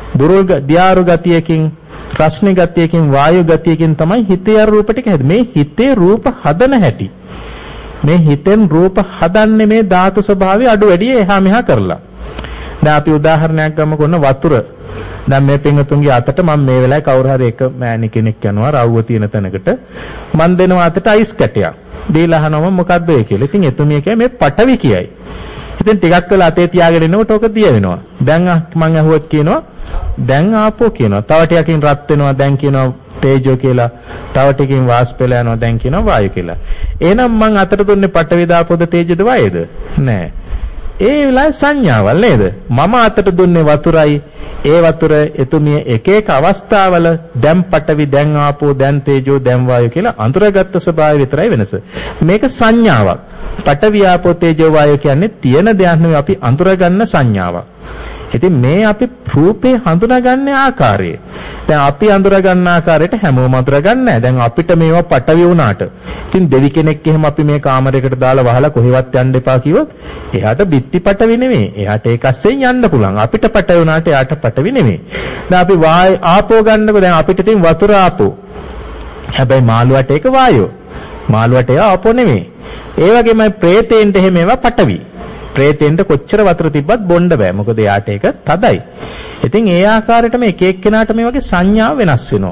දියාරු ගතියකින්, රස්නේ ගතියකින්, වායු ගතියකින් තමයි හිතේ අර රූප ටික හැදෙන්නේ. මේ හිතේ රූප හදන හැටි. මේ හිතෙන් රූප හදන්නේ මේ ධාතු ස්වභාවය අඩු වැඩි එහා මෙහා කරලා. දැන් අපි උදාහරණයක් ගමුකෝ වතුර. දැන් මේ පින්වතුන්ගේ අතට මම මේ වෙලාවේ කවුරු හරි එක මෑණි කෙනෙක් යනවා රවුව තියෙන තැනකට මම දෙනවා අතට අයිස් කැටයක්. දීලා අහනවා මොකද්ද ඒ කියලා. ඉතින් එතුමිය කියයි මේ පටවි කියයි. ඉතින් ටිකක් වෙලා අතේ තියාගෙන ඉන්නකොට ඕක දිය වෙනවා. දැන් මම අහුවත් කියනවා දැන් ආපෝ කියනවා. තව ටිකකින් රත් වෙනවා දැන් කියනවා තේජෝ කියලා. තව ටිකකින් වාෂ්ප වෙලා යනවා දැන් කියනවා වායු කියලා. එහෙනම් මම අතට දුන්නේ පටවි දාපොද තේජෝද වායුද? නෑ. ඒ වෙලාවේ සංඥාවල් නේද? මම අතට දුන්නේ වතුරයි. ඒ වතුර එතුමිය එක එක අවස්ථාවල දැන් පටවි, දැන් ආපෝ, දැන් තේජෝ, දැන් වායු කියලා අඳුරගත්ත ස්වභාවය විතරයි වෙනස. මේක සංඥාවක්. පටවි ආපෝ තේජෝ වායු කියන්නේ තියෙන දෙයක් නෙවෙයි අපි අඳුරගන්න සංඥාවක්. ඉතින් මේ අපි රූපේ හඳුනාගන්නේ ආකාරය. දැන් අපි අඳුරගන්න ආකාරයට හැමෝම අඳුරගන්නේ නැහැ. දැන් අපිට මේවා පටවි වුණාට. ඉතින් දෙවි කෙනෙක් එහෙම අපි මේ කාමරයකට දාලා වහලා කොහෙවත් යන්න එපා කිව්වොත් එයාට බිත්ති පටවි නෙමෙයි. එයාට ඒකස්යෙන් යන්න පුළුවන්. අපිට පටවි වුණාට එයාට පටවි නෙමෙයි. දැන් අපි ආපෝ ගන්නකො දැන් අපිට තියෙන වතුර ආපෝ. හැබැයි මාළුවට ඒක වායෝ. මාළුවට ඒක ආපෝ නෙමෙයි. ඒ වගේමයි ප්‍රේතේන්ට එහෙම ඒවා පටවි. ප්‍රේතෙන්ට කොච්චර වතුර තිබ්බත් බොන්න බෑ. මොකද එයාට ඒක තදයි. ඉතින් ඒ ආකාරයටම එක එක්කෙනාට මේ වගේ සංඥා වෙනස් වෙනවා.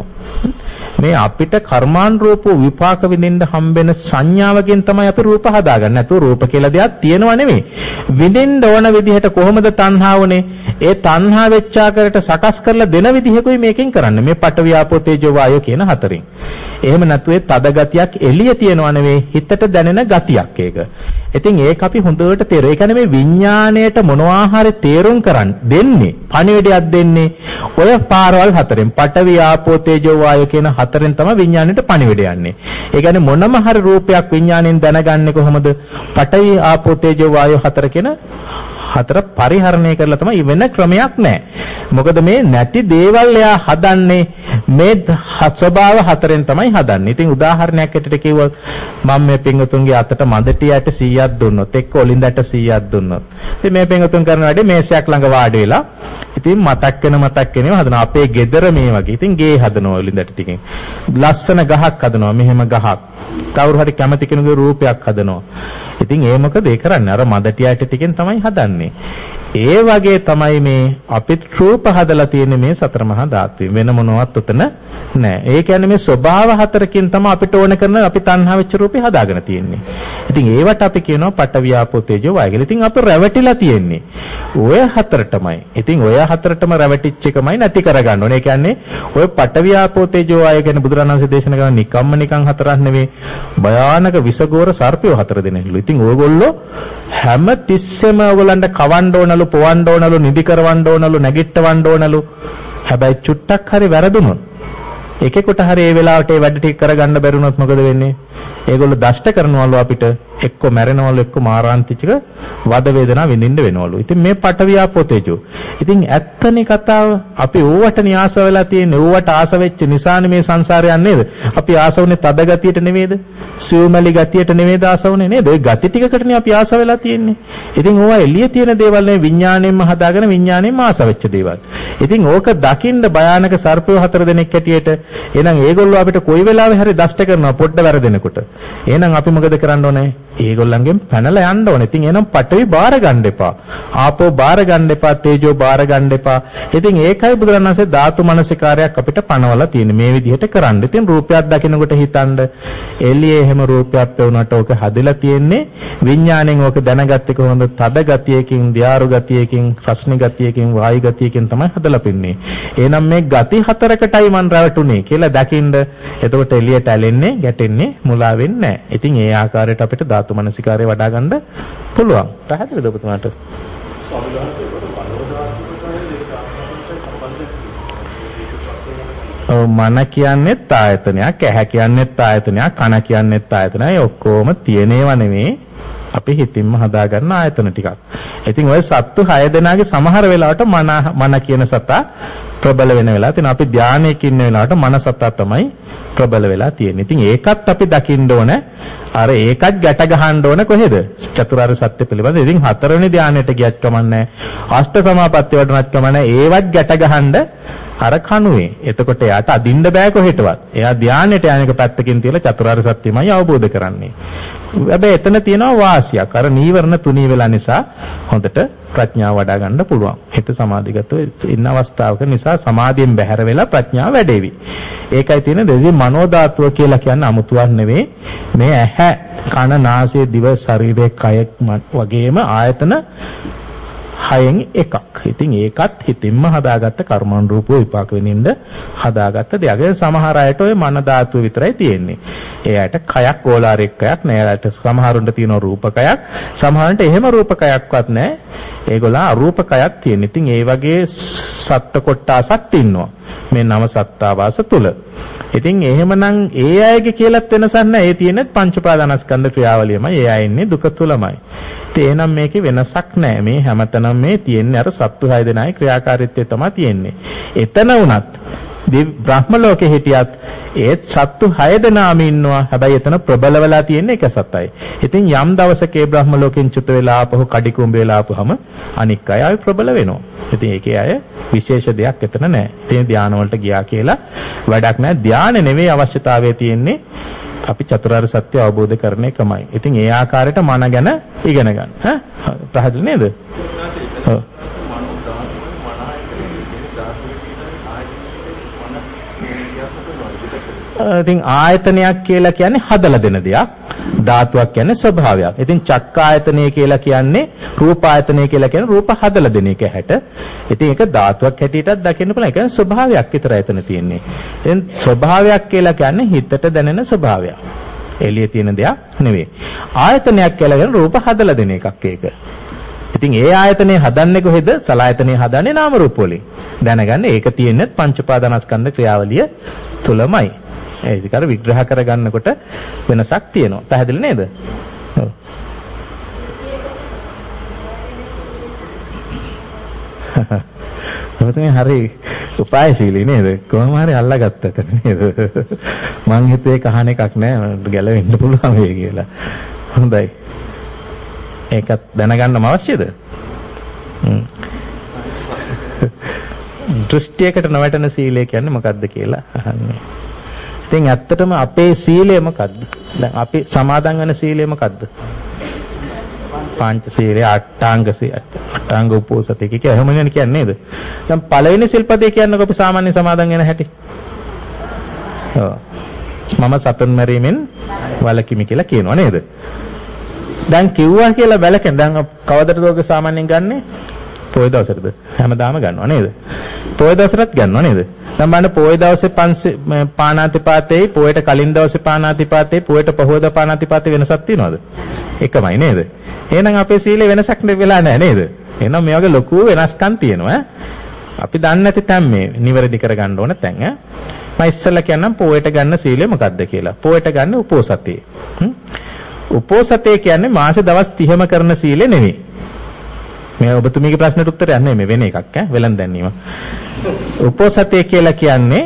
මේ අපිට කර්මානුරූපව විපාක විඳින්න හම්බෙන සංඥාවකින් තමයි අපි රූප හදාගන්නේ. නැතුව රූප කියලා දෙයක් තියෙනව නෙමෙයි. විඳින්න ඕන විදිහට කොහොමද තණ්හාවනේ? ඒ තණ්හා වෙච්ච ආකාරයට සකස් කරලා දෙන විදිහකුයි මේකෙන් කරන්නේ. මේ පඨවි ආපෝ තේජෝ වායෝ කියන හතරෙන්. එහෙම නැතුව ඒ තද ගතියක් එළිය තියෙනව නෙවෙයි හිතට දැනෙන ගතියක් ඒක. ඉතින් ඒක අපි හොඳට තේරෙයි. ඒ කියන්නේ මේ විඥාණයට මොනවා හරි තේරුම් කරන් දෙන්නේ, පණිවිඩයක් දෙන්නේ ඔය පාරවල් හතරෙන්. පඨවි ආපෝ තේජෝ වායෝ කියන හතරෙන් තමයි විඥාණයට පණිවිඩ යන්නේ. ඒ කියන්නේ මොනම හරි රූපයක් විඥාණයෙන් දැනගන්නේ කොහොමද? පඨවි ආපෝ තේජෝ වායෝ හතර කියන හතර පරිහරණය කරලා තමයි වෙන ක්‍රමයක් නැහැ. මොකද මේ නැති දේවල් එයා හදන්නේ මේ ස්වභාව හතරෙන් තමයි හදන්නේ. ඉතින් උදාහරණයක් ඇටියට කිව්වොත් මම මේ පිංගුතුන්ගේ අතට මදටියට 100ක් දුන්නොත් එක්ක ඔලින්දට 100ක් දුන්නොත්. ඉතින් මේ පිංගුතුන් කරන වැඩේ මේසයක් ළඟ වාඩි වෙලා ඉතින් මතක් වෙනවා හදනවා. අපේ ගෙදර මේ වගේ. ඉතින් ගේ හදනවා ඔලින්දට ටිකෙන්. ලස්සන ගහක් හදනවා. මෙහෙම ගහක්. කවුරු හරි කැමති කෙනෙකුගේ රූපයක් හදනවා. ඉතින් ඒ මොකද ඒ කරන්නේ? අර මදටියට ටිකෙන් තමයි හදන්නේ. ඒ වගේ තමයි මේ අපිට රූප හදලා තියෙන්නේ මේ සතර මහා ධාතුවේ. වෙන මොනවත් උතන නැහැ. ඒ කියන්නේ මේ ස්වභාව හතරකින් තමයි අපිට ඕන කරන අපි තණ්හා වෙච්ච රූපේ හදාගෙන තියෙන්නේ. ඉතින් ඒවට අපි කියනවා පඨවි ආපෝ තේජෝ වායෝ කියලා. ඉතින් අපි රැවටිලා තියෙන්නේ ඔය හතරටමයි. ඉතින් ඔය හතරටම රැවටිච්ච එකමයි නැති කරගන්න ඕනේ. ඒ කියන්නේ ඔය පඨවි ආපෝ තේජෝ වායෝ කියන බුදුරණන් වහන්සේ දේශනා කරන නිකම්ම නිකං හතරක් නෙවෙයි. භයානක විසගෝර සර්පයෝ හතර දෙනෙක්ලු. ඉතින් ඕගොල්ලෝ හැම තිස්සෙම ඕගොල්ලන්ට කවන්න ඕනලු, පොවන්න ඕනලු, නිදි කරවන්න ඕනලු, නැගිටවන්න ඕනලු. හැබැයි චුට්ටක් හරි වැරදුනොත් එකෙකුට හරි ඒ වෙලාවට ඒ වැඩ ටික කරගන්න බැරුණොත් මොකද වෙන්නේ? ඒගොල්ලෝ දෂ්ට කරනවලු අපිට, එක්ක මැරෙනවලු, එක්ක මාරාන්තික වද වේදනා විඳින්න වෙනවලු. ඉතින් මේ පඨවි ආපෝ තේජෝ. ඉතින් ඇත්තනේ කතාව. අපි ඕවට න්‍යාස වෙලා තියෙන්නේ. ඕවට ආස වෙච්ච නිසානේ මේ සංසාරය යන්නේ නේද? අපි ආසවුනේ තද ගතියට නෙමෙයිද? සියුමැලි ගතියට නෙමෙයිද ආසවුනේ නේද? ওই ගති ටිකකටනේ අපි ආස වෙලා තියෙන්නේ. ඉතින් ඕවා එළිය තියෙන දේවල් නේ විඥාණයෙන්ම හදාගෙන විඥාණයෙන්ම ආස වෙච්ච දේවල්. ඉතින් ඕක දකින්න භයානක සර්පයෝ හතර දෙනෙක් ඇටියට එහෙනම් ඒගොල්ලෝ අපිට කොයි වෙලාවෙ හරි දෂ්ට කරනවා පොඩ්ඩ වැරදෙනකොට. එහෙනම් අපි මොකද කරන්න ඕනේ? ඒගොල්ලන්ගෙන් පැනලා යන්න ඕනේ. ඉතින් එහෙනම් පඨවි බාර ගන්න එපා. ආපෝ බාර ගන්න එපා. තේජෝ බාර ගන්න එපා. ඉතින් ඒකයි බුදුරණන් වහන්සේ ධාතු මනසිකාරයක් අපිට පනවලා තියෙන්නේ. මේ විදිහට කරන්න. ඉතින් රූපයක් දකිනකොට හිතන්න එළියේ එහෙම රූපයක් වුණාට ඕක හදලා තියෙන්නේ විඥාණයෙන්. ඕක දැනගත්තේ කොහොමද? තද ගතියකින්, දියාරු ගතියකින්, රස්නි ගතියකින්, වායු ගතියකින් තමයි හදලා පින්නේ. එහෙනම් මේ ගති හතරකටයි මන් රැවටුනේ කියලා දකින්න. එතකොට එළියට ඇලෙන්නේ, ගැටෙන්නේ, මුලා වෙන්නේ නැහැ. ඉතින් ඒ ආකාරයට අපිට ධාතු මනසිකාරය වඩා ගන්න පුළුවන්. පැහැදිලිද ඔබතුමාට? මන කියන්නේත් ආයතනයක්, ඇහැ කියන්නේත් ආයතනයක්, කන කියන්නේත් ආයතනයක්. ඔක්කොම තියෙනේව නෙමෙයි. අපි හිතින්ම හදාගන්න ආයතන ටිකක්. ඉතින් ওই සත්තු 6 දෙනාගේ සමහර වෙලාවට මන කියන සතා ප්‍රබල වෙන වෙලාව තියෙනවා. අපි ධානයක ඉන්න වෙලාවට මන සතා තමයි ප්‍රබල වෙලා තියෙන්නේ. ඉතින් ඒකත් අපි දකින්න ඕන. අර ඒකත් ගැට ගහන්න ඕන කොහෙද? චතුරාර්ය සත්‍ය පිළිබඳ. ඉතින් 4 වෙනි ධානයට ගියත් කමන්නේ. අෂ්ට සමාපatti වඩනත් කමන්නේ. ඒවත් ගැට ගහන්න අර කණුවේ. එතකොට එයාට අදින්න බෑ කොහෙටවත්. එයා ධානයට යන්නක පැත්තකින් තියලා චතුරාර්ය සත්‍යමයි අවබෝධ කරන්නේ. හැබැයි එතන තියෙනවා වාසියක්. අර නීවරණ තුනී වෙලා නිසා හොඳට ප්‍රඥාව වඩා ගන්න පුළුවන්. හිත සමාධිගතව ඉන්න අවස්ථාවක නිසා සමාධියෙන් බැහැර වෙලා ප්‍රඥාව වැඩේවි. ඒකයි තියෙන දෙවි මනෝ ධාතුව කියලා කියන්නේ අමුතුවක් නෙවෙයි. මේ ඇහැ, කන, නාසය, දිව, ශරීරය, කය වගේම ආයතන 6න් එකක්. ඉතින් ඒකත් හිතින්ම හදාගත්ත කර්මානුරූපව විපාක වෙනින්ද හදාගත්ත දෙයක්. සමහර අයට ඔය මන ධාතුව විතරයි තියෙන්නේ. ඒ අයට කයක් ඕලාරික කයක් නෑ. ඒකට සමහරුන්ට තියෙන රූපකයක්, සමහරන්ට එහෙම රූපකයක්වත් නෑ. ඒගොල්ලෝ අරූපකයක් තියෙන. ඉතින් ඒ වගේ සත්ත්ව කොටසක් ඉන්නවා මේ නව සත්තාවාස තුල. ඉතින් එහෙමනම් ඒ අයගේ කියලාත් වෙනසක් නැහැ. ඒ තියෙන්නේ පංච පාදානස්කන්ධ ක්‍රියාවලියමයි. ඒ අය ඉන්නේ දුක තුලමයි. ඉතින් එහෙනම් මේකේ වෙනසක් නැහැ. මේ හැමතැනම නම් මේ තියෙන්නේ අර සත්තු 6 දෙනායි ක්‍රියාකාරීත්වය තමයි තියෙන්නේ. එතන වුණත් බ්‍රහ්ම ලෝකේ හිටියත් ඒත් සත්තු 6 දෙනාම ඉන්නවා. හැබැයි එතන ප්‍රබල වෙලා තියෙන්නේ එක සතයි. ඉතින් යම් දවසක ඒ බ්‍රහ්ම ලෝකෙන් චුත වෙලා ආපහු කඩිකුඹ වෙලා ආපුවම අනික් අය ආයි ප්‍රබල වෙනවා. ඉතින් ඒකේ අය විශේෂ දෙයක් එතන නැහැ. ඉතින් ධානය වලට ගියා කියලා වැඩක් නැහැ. ධානය නෙවෙයි අවශ්‍යතාවය තියෙන්නේ. අපි චතුරාර්ය සත්‍ය අවබෝධ කරන එකමයි. ඉතින් ඒ ආකාරයට මන ගැන ඉගෙන ගන්න. පැහැදිලි නේද? ඔව්. ඉතින් ආයතනයක් කියලා කියන්නේ හදලා දෙන දෙයක්. ධාතුවක් කියන්නේ ස්වභාවයක්. ඉතින් චක්කායතනය කියලා කියන්නේ රූපායතනය කියලා කියන්නේ රූප හදලා දෙන එක හැට. ඉතින් ඒක ධාතුවක් හැටියටත් දකින්න පුළුවන්. ඒක ස්වභාවයක් විතරයි එතන තියෙන්නේ. ඉතින් ස්වභාවයක් කියලා කියන්නේ හිතට දැනෙන ස්වභාවයක්. එළියේ තියෙන දෙයක් නෙවෙයි. ආයතනයක් කියලා කියන්නේ රූප හදලා දෙන එකක් ඒක. ඉතින් ඒ ආයතනේ හදන්නේ කොහෙද? සලආයතනේ හදන්නේ නාම රූප වලින්. දැනගන්න ඒක තියෙන්නේ පංච උපාදානස්කන්ධ ක්‍රියාවලිය තුලමයි. ඒක අර විග්‍රහ කරගන්නකොට වෙනසක් තියෙනවා. පැහැදිලි නේද? ඔව්. ඔතන හරි උපායශීලී නේද? කොහොම හරි අල්ලගත්තට නේද? මං හිතුවේ කහන එකක් නෑ ගැලවෙන්න පුළුවන් වෙයි කියලා. හොඳයි. ඒකත් දැනගන්නම අවශ්‍යද? දෘෂ්ටියකට නොවැටෙන සීලය කියන්නේ මොකක්ද කියලා අහන්නේ. ඉතින් ඇත්තටම අපේ සීලය මොකක්ද? දැන් අපි සමාදන් වෙන සීලය මොකක්ද? පංච සීලය, අට්ඨාංග උපෝසතේ කියලා එහෙමනේ කියන්නේ නේද? දැන් පළවෙනි සිල්පදේ කියන්නේ අපි සාමාන්‍ය සමාදන් වෙන හැටි. ඔව්. මම සතුන් මරීමෙන් වළකිමි කියලා කියනවා නේද? දැන් කිව්වා කියලා වැළකෙන දැන් කවදටද ඔක සාමාන්‍යයෙන් ගන්නෙ? පොය දවසටද? හැමදාම ගන්නවා නේද? පොය දවසටත් ගන්නවා නේද? දැන් බලන්න පොය දවසේ පාණාතිපාතේ, පොයට කලින් දවසේ පාණාතිපාතේ, පොයට පහවදා පාණාතිපාතේ වෙනසක් තියනවද? එකමයි නේද? එහෙනම් අපේ සීලේ වෙනසක් වෙලා නැහැ නේද? එහෙනම් මේ වගේ ලොකු වෙනස්කම් තියෙනවා. අපි දන්නේ නැති තැන් මේ නිවැරදි කරගන්න ඕන තැන් ඈ. මම ඉස්සෙල්ලා කියන්නම් පොයට ගන්න සීලය මොකක්ද කියලා. පොයට ගන්න උපෝසතේ. උපෝසතේ කියන්නේ මාසේ දවස් 30ම කරන සීලෙ නෙවෙයි. මේ ඔබතුමීගේ ප්‍රශ්නෙට උත්තරයක් නෙමෙයි මේ වෙන එකක් ඈ වෙලන් දැන්නීම. උපෝසතේ කියලා කියන්නේ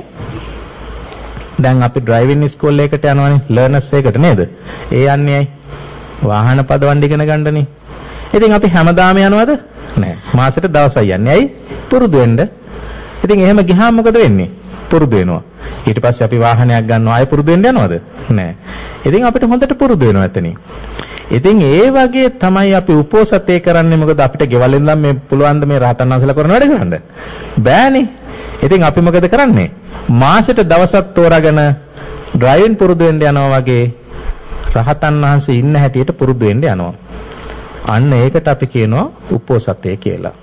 දැන් අපි ඩ්‍රයිවිං ස්කූල් එකකට යනවනේ ලර්නර්ස් එකට නේද? ඒ යන්නේ ඇයි? වාහන පදවන්න ඉගෙන ගන්නනේ. ඉතින් අපි හැමදාම යනවද? නෑ. මාසෙට දවසයි යන්නේ. ඇයි? පුරුදු වෙන්න. ඉතින් එහෙම ගියාම මොකද වෙන්නේ? පුරුදු වෙනවා. ඊට පස්සේ අපි වාහනයක් ගන්නවා ආයෙ පුරුදු වෙන්න යනවද? නෑ. ඉතින් අපිට හොඳට පුරුදු වෙනවා එතනින්. ඉතින් ඒ වගේ තමයි අපි උපෝසතේ කරන්නේ. මොකද අපිට ගෙවල් ඉඳන් මේ පුළුවන් ද මේ රහතන් වහන්සේලා කරන වැඩ කරන්න? බෑනේ. ඉතින් අපි මොකද කරන්නේ? මාසෙට දවසක් තෝරාගෙන ඩ්‍රයිවිං පුරුදු වෙන්න යනවා වගේ රහතන් වහන්සේ ඉන්න හැටියට පුරුදු වෙන්න යනවා. අන්න ඒකට අපි කියනවා උපෝසතේ කියලා.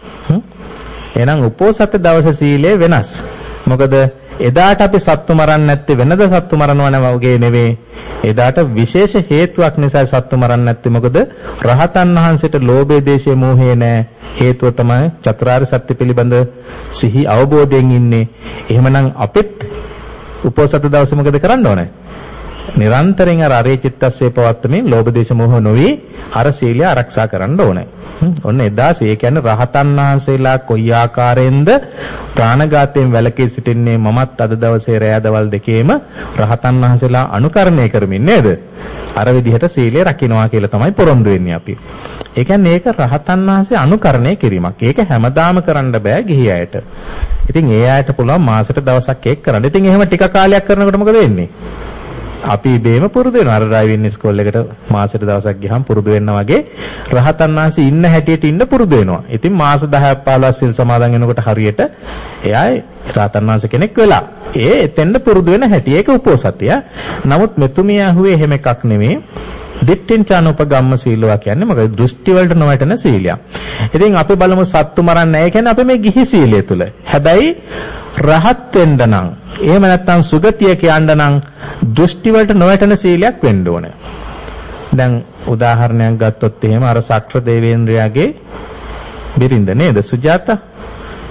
එහෙනම් උපෝසත දවසේ සීලය වෙනස්. මොකද එදාට අපි සත්තු මරන්නේ නැත්තේ වෙනද සත්තු මරනවා වගේ නෙවෙයි. එදාට විශේෂ හේතුවක් නිසා සත්තු මරන්නේ නැත්තේ. මොකද රහතන් වහන්සේට ලෝභය, දේශය, මෝහය නැහැ. හේතුව තමයි චතුරාර්ය සත්‍ය පිළිබඳ සිහි අවබෝධයෙන් ඉන්නේ. එහෙමනම් අපිත් උපෝසත දවසේ මොකද කරන්න ඕනේ? නිරන්තරයෙන් අර අරේ චිත්තස්සේ පවත්තමින් ලෝභ, දේශ, මෝහ නොවි අර සීලය ආරක්ෂා කරන්න ඕනේ. ඔන්න එදා ඒ කියන්නේ රහතන් වහන්සේලා කොයි ආකාරයෙන්ද ප්‍රාණඝාතයෙන් වැළකී සිටින්නේ මමත් අද දවසේ රෑ දවල් දෙකේම රහතන් වහන්සේලා අනුකරණය කරමින් නේද? අර විදිහට සීලය රකින්නවා කියලා තමයි පොරොන්දු වෙන්නේ අපි. ඒ කියන්නේ ඒක රහතන් වහන්සේ අනුකරණය කිරීමක්. ඒක හැමදාම කරන්න බෑ ගිහි අයට. ඉතින් ඒ අයට පුළුවන් මාසෙට දවසක් ඒක කරන්න. ඉතින් එහෙම ටික කාලයක් කරනකොට මොකද වෙන්නේ? අපි ඉබේම පුරුදු වෙනවා. අර ඩ්‍රයිවිං ස්කූල් එකට මාසෙට දවසක් ගියාම පුරුදු වෙන්න වගේ රහතන් වහන්සේ ඉන්න හැටියට ඉන්න පුරුදු වෙනවා. ඉතින් මාස 10ක් 15ක් සිල් සමාදන් වෙනකොට හරියට එයා රහතන් වහන්සේ කෙනෙක් වෙලා. එතෙන්ද පුරුදු වෙන හැටි. ඒක උපෝසතය. නමුත් මෙතුමිය අහුවේ එහෙම එකක් නෙමෙයි. දිට්ඨින් චානෝපගම්ම සීලවා කියන්නේ මොකද? දෘෂ්ටි වලට නොවැටෙන සීලයක්. ඉතින් අපි බලමු සත්තු මරන්නේ නැහැ කියන්නේ අපි මේ ගිහි සීලය තුල. හැබැයි රහත් වෙන්න නම් එහෙම නැත්නම් සුගතිය කියන්න නම් දෘෂ්ටි වලට නොවැටෙන සීලයක් වෙන්න ඕනේ. දැන් උදාහරණයක් ගත්තොත් එහෙම අර සක්‍ර දේවේන්ද්‍රයාගේ බිරිඳ නේද? සුජාතා.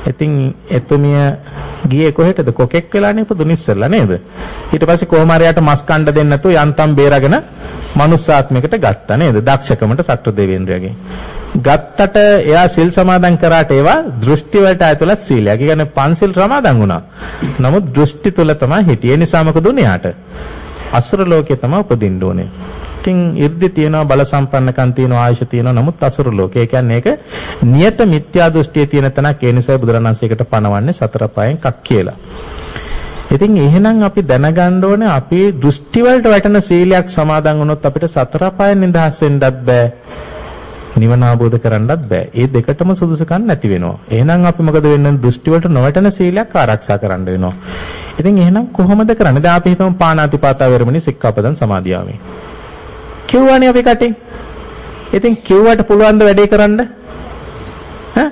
ඉතින් එතුමිය ගියේ කොහෙටද? කොකෙක් වෙලානේ ඉපදුනේ ඉස්සෙල්ලා නේද? ඊට පස්සේ කොහොම හරි යට මස් කණ්ඩ දෙන්න නැතුව යන්තම් බේරගෙන මනුස්සාත්මයකට ගත්තා නේද? දක්ෂකමට සක්‍ර දෙවියන්ද්‍රයගෙන්. ගත්තට එයා සිල් සමාදන් කරාට ඒවා දෘෂ්ටි වලට ඇතුළත් සීලයක්. ඒ කියන්නේ පන්සිල් සමාදන් වුණා. නමුත් දෘෂ්ටි තුල තමයි හිටියේ. ඒ නිසා මොකද උනේ යාට? අසුර ලෝකේ තමයි උපදින්න ඕනේ. ඉතින් 이르දි තියෙනවා, බල සම්පන්නකම් තියෙනවා, ආයුෂ තියෙනවා. නමුත් අසුර ලෝකේ. ඒ කියන්නේ ඒක නියත මිත්‍යා දෘෂ්ටියේ තියෙන තැනක්. ඒ නිසා බුදුරණන්සේකට පණවන්නේ සතර පායෙන් කක් කියලා. ඉතින් එහෙනම් අපි දැනගන්න ඕනේ අපි දෘෂ්ටි වලට වැටෙන සීලයක් සමාදන් වුණොත් අපිට සතර පායෙන් නිදහස් වෙන්නත් බෑ. නිවන අවබෝධ කරගන්නත් බෑ. ඒ දෙකටම සුදුසුකම් නැති වෙනවා. එහෙනම් අපි මොකද වෙන්නේ? දෘෂ්ටි වලට නොවැටෙන සීලයක් ආරක්ෂා කරන්න වෙනවා. ඉතින් එහෙනම් කොහොමද කරන්නේ? දැන් අපි හිතමු පාණාතිපාතා වේරමණී සික්ඛාපදං සමාදියාමි. කිව්වනේ අපි කටින්. ඉතින් කිව්වට පුළුවන් ද වැඩේ කරන්න? ඈ?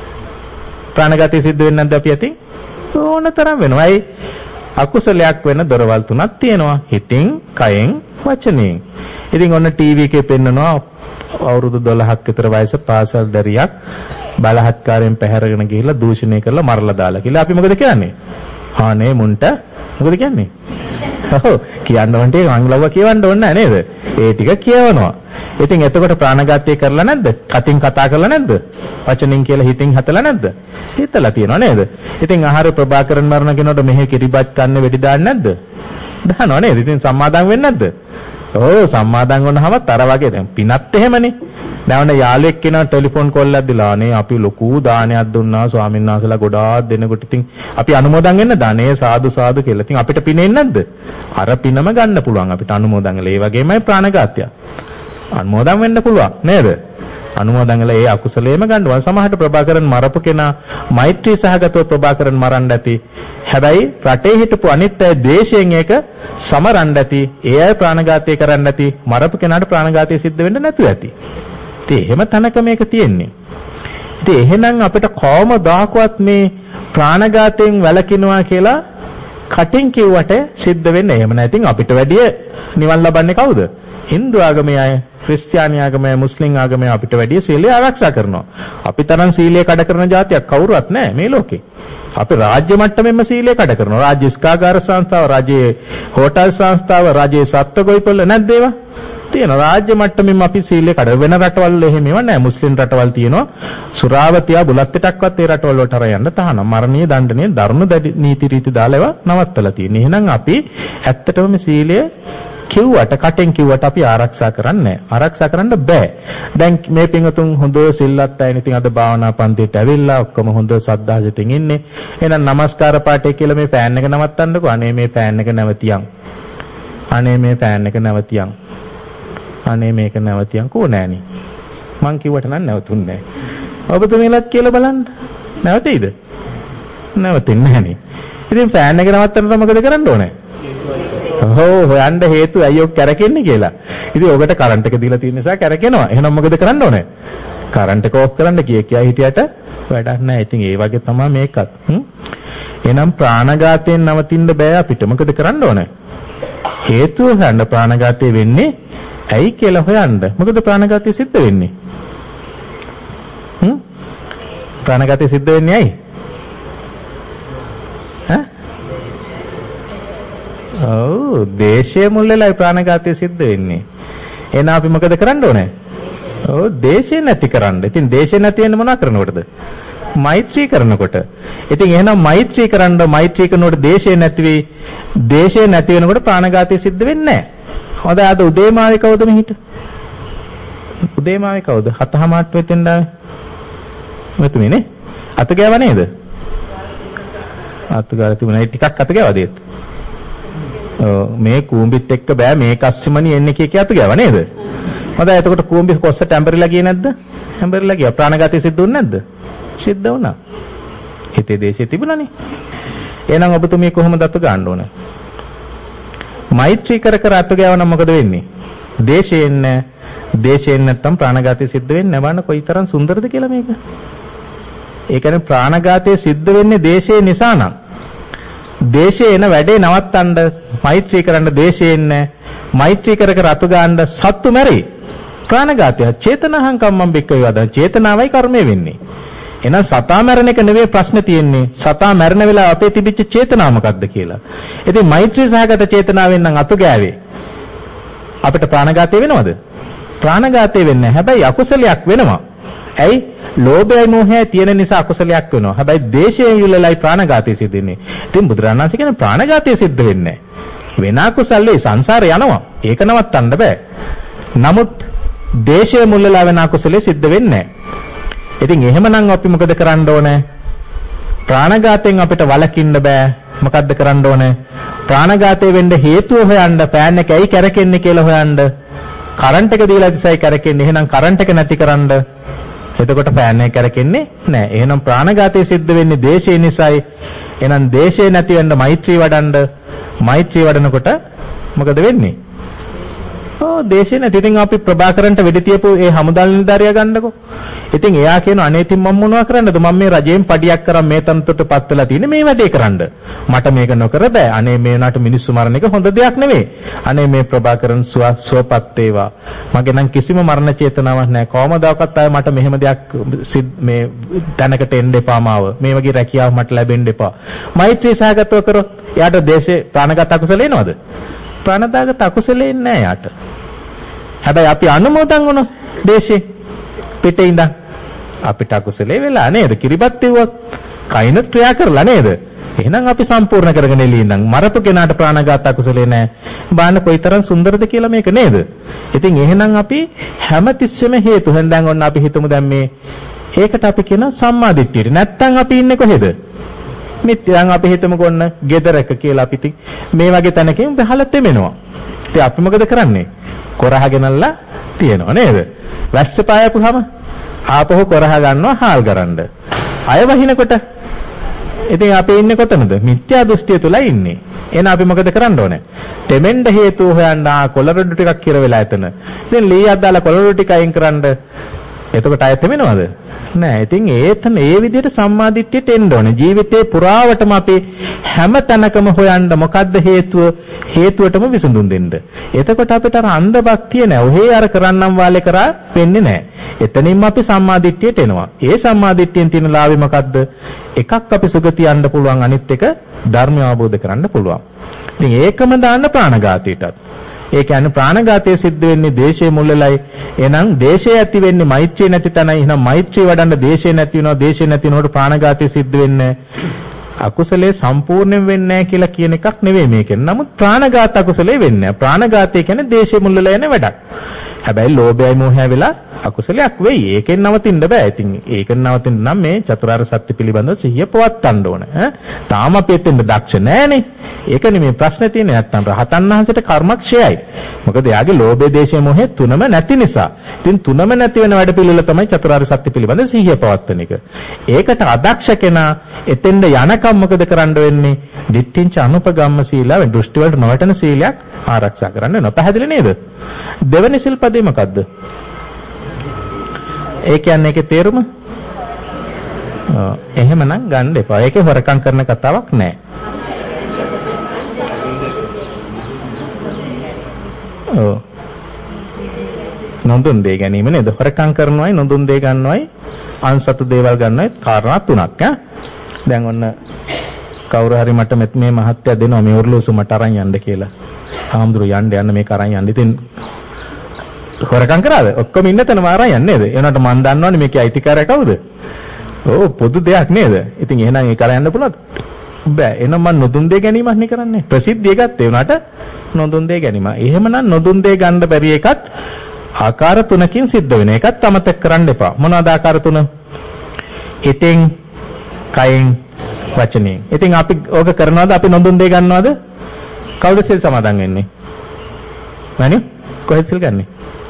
ප්‍රාණඝාතය සිද්ධ වෙන්නේ නැද්ද අපි අතින්? ඕන තරම් වෙනවා. ඒ අකුසලයක් වෙන දොරවල් තුනක් තියෙනවා. හිතින්, කයෙන්, වචනයෙන්. ඉතින් ඔන්න ටීවී එකේ පෙන්නනවා අවුරුදු 12ක් විතර වයස පාසල් දරියක් බලහත්කාරයෙන් පැහැරගෙන ගිහිල්ලා දූෂණය කරලා මරලා දාලා කියලා. අපි මොකද කියන්නේ? හානේ මුන්ට මොකද කියන්නේ? ඔව් කියන්න ඕනේ මංගලව කියවන්න ඕනේ නේද? ඒ ටික කියවනවා. ඉතින් එතකොට ප්‍රාණඝාතය කරලා නැද්ද? කටින් කතා කරලා නැද්ද? වචනින් කියලා හිතින් හතලා නැද්ද? හිතලා තියෙනවා නේද? ඉතින් ආහාර ප්‍රභාකරන් මරණ කෙනාට මෙහෙ කිරිබත් කන්න වෙඩි දාන්නේ නැද්ද? දානවා නේද? ඉතින් සම්මාදම් වෙන්නේ නැද්ද? ඔව් සම්මාදම් වුණාම අර වගේ දැන් පිනත් එහෙමනේ. දැන් යාළුවෙක් කෙනා ටෙලිෆෝන් කෝල් එකක් දීලා අනේ අපි ලොකු දානයක් දුන්නා ස්වාමීන් වහන්සේලා ගොඩාක් දෙනකොට ඉතින් අපි අනුමෝදන් වෙන්න දානේ සාදු සාදු කියලා. ඉතින් අපිට පිනෙන්නේ නැද්ද? අර පිනම ගන්න පුළුවන් අපිට අනුමෝදන් වෙලා. ඒ වගේමයි ප්‍රාණඝාතය. අනුමෝදන් වෙන්න පුළුවන් නේද? අනුමෝදන් වෙලා ඒ අකුසලයේම ගන්නවා. සමහරට ප්‍රභාකරන් මරපු කෙනා මෛත්‍රී සහගතව ප්‍රභාකරන් මරන්න ඇති. හැබැයි රටේ හිටපු අනිත් අය ද්වේෂයෙන් ඒක සමරන්න ඇති. ඒ අය ප්‍රාණඝාතය කරන්න ඇති. මරපු කෙනාට ප්‍රාණඝාතය සිද්ධ වෙන්න නැතුව ඇති. ඉතින් එහෙම තැනක මේක තියෙන්නේ. ඉතින් එහෙනම් අපිට කොහොමදාකවත් මේ ප්‍රාණඝාතයෙන් වැළකිනවා කියලා කටින් කිව්වට සිද්ධ වෙන්නේ එහෙම නැතිනම් අපිට වැඩිය නිවන් ලබන්නේ කවුද? Hindu ආගමේ අය, ක්‍රිස්තියානි ආගමේ, මුස්ලිම් ආගමේ අපිට වැඩිය සීලය ආරක්ෂා කරනවා. අපි තරම් සීලය කඩ කරන જાතියක් කවුරුවත් නැහැ මේ ලෝකේ. අපි රාජ්‍ය මට්ටමෙන්ම සීලය කඩ කරනවා. රාජ්‍ය ස්කාගාර සංස්ථාව, රාජ්‍ය හෝටල් සංස්ථාව, රාජ්‍ය සත්ත්වගොවිපළ නැද්ද ඒවා? තියෙන රාජ්‍ය මට්ටමින්ම අපි සීලය කඩ වෙන රටවල් වල එහෙම ඒවා නැහැ. මුස්ලිම් රටවල් තියෙනවා. සුරාවතියා බුලත් පිටක්වත් ඒ රටවල් වලට අර යන්න තහනම්. මරණීය දණ්ඩනීය ධර්ම නීති රීති දාලා ඒවා නවත්තලා තියෙනවා. එහෙනම් අපි ඇත්තටම මේ සීලය කිව්වට කටෙන් කිව්වට අපි ආරක්ෂා කරන්නේ නැහැ. ආරක්ෂා කරන්න බෑ. දැන් මේ පින්වතුන් හොඳ සිල්වත් අයනේ. ඉතින් අද භාවනා පන්තියට ඇවිල්ලා ඔක්කොම හොඳ සද්ධාසිතින් ඉන්නේ. එහෙනම් නමස්කාර පාඨය කියලා මේ ෆෑන් එක නවත්තන්නකෝ. අනේ මේ ෆෑන් එක නැවතියන්. අනේ මේ ෆෑන් එක නැවතියන්. අනේ මේක නැවතියන් කෝ නෑනේ. මං කිව්වට නම් නැවතුන්නේ නෑ. ඔබතුමීලත් කියලා බලන්න. නැවතෙයිද? නැවතින්නේ නෑනේ. ඉතින් ෆෑන් එක නවත්තන්න මොකද කරන්න ඕනේ? හොයන්න හේතු ඇයි ඔක් කැරකෙන්නේ කියලා. ඉතින් ඔකට කරන්ට් එක දීලා තියෙන නිසා කැරකෙනවා. එහෙනම් මොකද කරන්න ඕනේ? කරන්ට් එක ඕෆ් කරන්න කියා හිටියට වැඩක් නැහැ. ඉතින් ඒ වගේ තමයි මේකත්. එහෙනම් ප්‍රාණඝාතයෙන් නවතින්න බෑ අපිට. මොකද කරන්න ඕනේ? හේතුව ගන්න ප්‍රාණඝාතය වෙන්නේ ඇයි කියලා හොයන්න. මොකද ප්‍රාණඝාතය සිද්ධ වෙන්නේ? ප්‍රාණඝාතය සිද්ධ වෙන්නේ ඇයි? ඔව් දේශය මුල් වෙලා ප්‍රාණඝාතය සිද්ධ වෙන්නේ. එහෙනම් අපි මොකද කරන්න ඕනේ? ඔව් දේශය නැති කරන්න. ඉතින් දේශය නැති වෙන්නේ මොනවා කරනකොටද? මෛත්‍රී කරනකොට. ඉතින් එහෙනම් මෛත්‍රී කරන්න මෛත්‍රී කරනකොට දේශය නැති වෙයි. දේශය නැති වෙනකොට ප්‍රාණඝාතය සිද්ධ වෙන්නේ නැහැ. හොඳයි අද උදේමාවේ කවුද මෙහිට? උදේමාවේ කවුද? 7:00 වෙතෙන් ඩාවේ. මෙතුමනේ. අත ගෑව නේද? අත ගාලා තිබුණා. ටිකක් අත ගෑවද ඒත්? මේ කූඹිත් එක්ක බෑ මේක අස්සෙමනි එන්නේ කිය අත ගෑව නේද? හොඳයි එතකොට කූඹි කොස්සට ඇඹරිලා ගියේ නැද්ද? ඇඹරිලා ගියා. ප්‍රාණඝාතය සිද්ධ වුනේ නැද්ද? සිද්ධ වුණා. හිතේ දේශේ තිබුණානේ. එහෙනම් ඔබතුමිය කොහොමද අත ගන්න ඕන? මෛත්‍රී කර කර අත ගෑවනම් මොකද වෙන්නේ? දේශයෙන් නැත්තම් ප්‍රාණඝාතය සිද්ධ වෙන්නේ නැවන කොයිතරම් සුන්දරද කියලා මේක. ඒ කියන්නේ ප්‍රාණඝාතය සිද්ධ වෙන්නේ දේශේ නිසා නම් දේශේ එන වැඩේ නවත්තන්න මෛත්‍රී කරන්න දේශයෙන් මෛත්‍රී කර කර අතු ගන්න සත්තු මැරි. ප්‍රාණඝාතය චේතනහං කම්මං බික්කවේ වදන චේතනාවයි කර්මය වෙන්නේ. එහෙනම් සතා මරණ එක නෙවෙයි ප්‍රශ්නේ තියෙන්නේ. සතා මරණ වෙලාව අපේ තිබිච්ච චේතනාව මොකක්ද කියලා. ඉතින් මෛත්‍රී සහගත චේතනාවෙන් නම් අතු ගෑවේ. අපිට ප්‍රාණඝාතය වෙනවද? ප්‍රාණඝාතය වෙන්නේ නැහැ. හැබැයි අකුසලයක් වෙනවා. ඇයි? ලෝභයයි මෝහයයි තියෙන නිසා අකුසලයක් වෙනවා. හැබැයි දේශයෙන් යුලලයි ප්‍රාණඝාතය සිද්ධ වෙන්නේ. ඉතින් බුදුරණන් වහන්සේ කියන්නේ ප්‍රාණඝාතය සිද්ධ වෙන්නේ නැහැ. වෙන අකුසල්ලේ සංසාරේ යනවා. ඒක නවත්තන්න බෑ. නමුත් දේශයේ මුල්ලලා වෙන අකුසලේ සිද්ධ වෙන්නේ නැහැ. ඉතින් එහෙමනම් අපි මොකද කරන්න ඕනේ? ප්‍රාණඝාතයෙන් අපිට වළකින්න බෑ. මොකද්ද කරන්න ඕනේ? ප්‍රාණඝාතය වෙන්න හේතුව හොයන්න, පෑන් එක ඇයි කැරකෙන්නේ කියලා හොයන්න. කරන්ට් එක දීලා දිසයි කැරකෙන්නේ. එහෙනම් කරන්ට් එක නැතිකරන්න. එතකොට පෑන් එක කැරකෙන්නේ නැහැ. එහෙනම් ප්‍රාණඝාතය සිද්ධ වෙන්නේ දේශය නිසායි. එහෙනම් දේශය නැති වෙන්න මෛත්‍රී වඩන්න. මෛත්‍රී වඩනකොට මොකද වෙන්නේ? දේශේ නැති. ඉතින් අපි ප්‍රභාකරන්ට වෙඩි තියපු ඒ හමුදාල් නිලධාරියා ගන්නකො. ඉතින් එයා කියන අනේ ඉතින් මම මොනවා කරන්නද? මම මේ රජයෙන් පඩියක් කරන් මේ තනතුරටපත් වෙලා තියෙන්නේ මේ වැඩේ කරන්න. මට මේක නොකර බෑ. අනේ මේ උනාට මිනිස්සු මරණ එක හොඳ දෙයක් නෙවෙයි. අනේ මේ ප්‍රභාකරන් සුවපත් වේවා. මගේ නම් කිසිම මරණ චේතනාවක් නැහැ. කොහමදාකවත් ආයේ මට මෙහෙම දෙයක් මේ තැනකට එන්න එපා මාව. මේ වගේ රැකියාවක් මට ලැබෙන්න එපා. මෛත්‍රී සහගතව කරොත් එයාට දේශේ ප්‍රාණඝාත අකුසල එනවද? ප්‍රාණඝාත අකුසලෙ නැහැ යාට. හැබැයි අපි අනුමෝදන් වුණොත් දේශේ පිටේ ඉඳන් අපිට අකුසලේ වෙලා නේද? කිරිබත් දෙව්වක් කයින් ක්‍රියා කරලා නේද? එහෙනම් අපි සම්පූර්ණ කරගෙන එළිය ඉඳන් මරපු කෙනාට ප්‍රාණඝාත අකුසලේ නැහැ. බාන්න කොයිතරම් සුන්දරද කියලා මේක නේද? ඉතින් එහෙනම් අපි හැමතිස්සෙම හේතු හෙන්දන් ඔන්න අපි හිතමු දැන් මේ ඒකට අපි කියන සම්මාදිට්ඨියට. නැත්තම් අපි ඉන්නේ කොහෙද? මිත්‍යං අපි හිතමු කොන්න ගෙදරක කියලා අපි මේ වගේ තැනකින් බහලා තෙමෙනවා. ඉතින් අපි මොකද කරන්නේ? කොරහ ගෙනල්ලා තියනවා නේද? වැස්ස පායපුවාම ආපහු කොරහ ගන්නවා හාල් කරන්න. අය වහිනකොට ඉතින් අපි ඉන්නේ කොතනද? මිත්‍යා දෘෂ්ටිය තුලයි ඉන්නේ. එහෙනම් අපි මොකද කරන්න ඕනේ? තෙමෙන්න හේතු හොයන්න කොළරොඩු ටිකක් කිර වෙලා එතන. ඉතින් ලීයක් දාලා කොළරොඩු ටික අයින් කරන්න. එතකොට අය තෙමෙනවද? නෑ. ඉතින් ඒ විදිහට සම්මාදිට්ඨියට එන්න ඕනේ. ජීවිතේ පුරාවටම අපි හැම තැනකම හොයන්න මොකද්ද හේතුව? හේතුවටම විසඳුම් දෙන්න. එතකොට අපිට අර අන්ධ භක්තිය නෑ. ඔහේ අර කරන්නම් වාලේ කරා වෙන්නේ නෑ. එතනින්ම අපි සම්මාදිට්ඨියට එනවා. ඒ සම්මාදිට්ඨියෙන් තියෙන ලාභය මොකද්ද? එකක් අපි සුගතිය යන්න පුළුවන්, අනිත් එක ධර්මය අවබෝධ කරගන්න පුළුවන්. ඉතින් ඒකම දාන්න ප්‍රාණඝාතයටත්. ඒ කියන්නේ ප්‍රාණඝාතය සිද්ධ වෙන්නේ දේශයේ මුල්ලලයි. එහෙනම් දේශය ඇති වෙන්නේ මෛත්‍රිය නැති තැනයි. එහෙනම් මෛත්‍රිය වඩන්න දේශය නැති වෙනවා. දේශය නැති වෙනකොට ප්‍රාණඝාතය සිද්ධ වෙන්නේ අකුසලයේ සම්පූර්ණයෙන් වෙන්නේ නැහැ කියලා කියන එකක් නෙවෙයි මේකෙන්. නමුත් ප්‍රාණඝාත අකුසලයේ වෙන්නේ නැහැ. ප්‍රාණඝාතය කියන්නේ දේශයේ මුල්ලල යන වැඩක්. හැබැයි ලෝභයයි මෝහයයි වෙලා අකුසලයක් වෙයි. ඒකෙන් නවතින්න බෑ. ඉතින් ඒකෙන් නවතින්න නම් මේ චතුරාර්ය සත්‍ය පිළිබඳව සිහිය පවත්වන්න ඕන. තාම අපි එතෙන්ද දක්ෂ නෑනේ. ඒකනේ මේ ප්‍රශ්නේ තියෙන්නේ. නැත්තම් රහතන් වහන්සේට කර්මක්ෂයයි. මොකද එයාගේ ලෝභය, දේශය, මොහය තුනම නැති නිසා. ඉතින් තුනම නැති වෙන වැඩ පිළිවෙල තමයි චතුරාර්ය සත්‍ය පිළිබඳව සිහිය පවත්වන එක. ඒකට අදක්ෂ කෙනා එතෙන්ද යනකම් මොකද කරන්න වෙන්නේ? දිට්ඨිංච අනුපගම්ම සීලා දෘෂ්ටි වලට නොවැටෙන සීලයක් ආරක්ෂා කරන්න වෙනවා. පැහැදිලි නේද? දෙවෙනි සිල්පදේ මොකද්ද? ඒ කියන්නේ ඒකේ තේරුම? එහෙමනම් ගන්න එපා. ඒකේ හොරකම් කරන කතාවක් නෑ. නොදුන් දෙය ගැනීම නේද? හොරකම් කරනවයි, නොදුන් දෙය ගන්නවයි, අන්සතු දේවල් ගන්නවයි කාරණා තුනක් ඈ. දැන් ඔන්න කවුරු හරි මට මේ මහත්ය දෙනවා මේ ඔර්ලෝසු මට අරන් යන්න කියලා. ආම්දුරු යන්න මේක අරන් යන්න. ඉතින් හොරකම් කරාද? ඔක්කොම ඉන්න තැනම අරන් යන්නේ නේද? එනකොට මම දන්නවනේ මේකේ අයිතිකාරයා කවුද? ඕ පොදු දෙයක් නේද? ඉතින් එහෙනම් ඒක අරන් යන්න පුළුවන්ද? බෑ. එහෙනම් මම නොදුන් දෙය ගැනීමක් නේ කරන්නේ. ප්‍රසිද්ධිය ගත්තේ උනාට නොදුන් දෙය ගැනීම. එහෙමනම් නොදුන් දෙය ගන්න බැරි එකත් ආකාර තුනකින් සිද්ධ වෙන එකත් අමතක කරන්න එපා. මොනවාද ආකාර තුන? හිතෙන්, කයෙන්, වචනයෙන්. ඉතින් අපි ඕක කරනවාද? අපි නොදුන් දෙය ගන්නවාද? කවුද සිල් සමාදන් වෙන්නේ? මන්නේ? කොහෙද සිල් ගන්නෙ?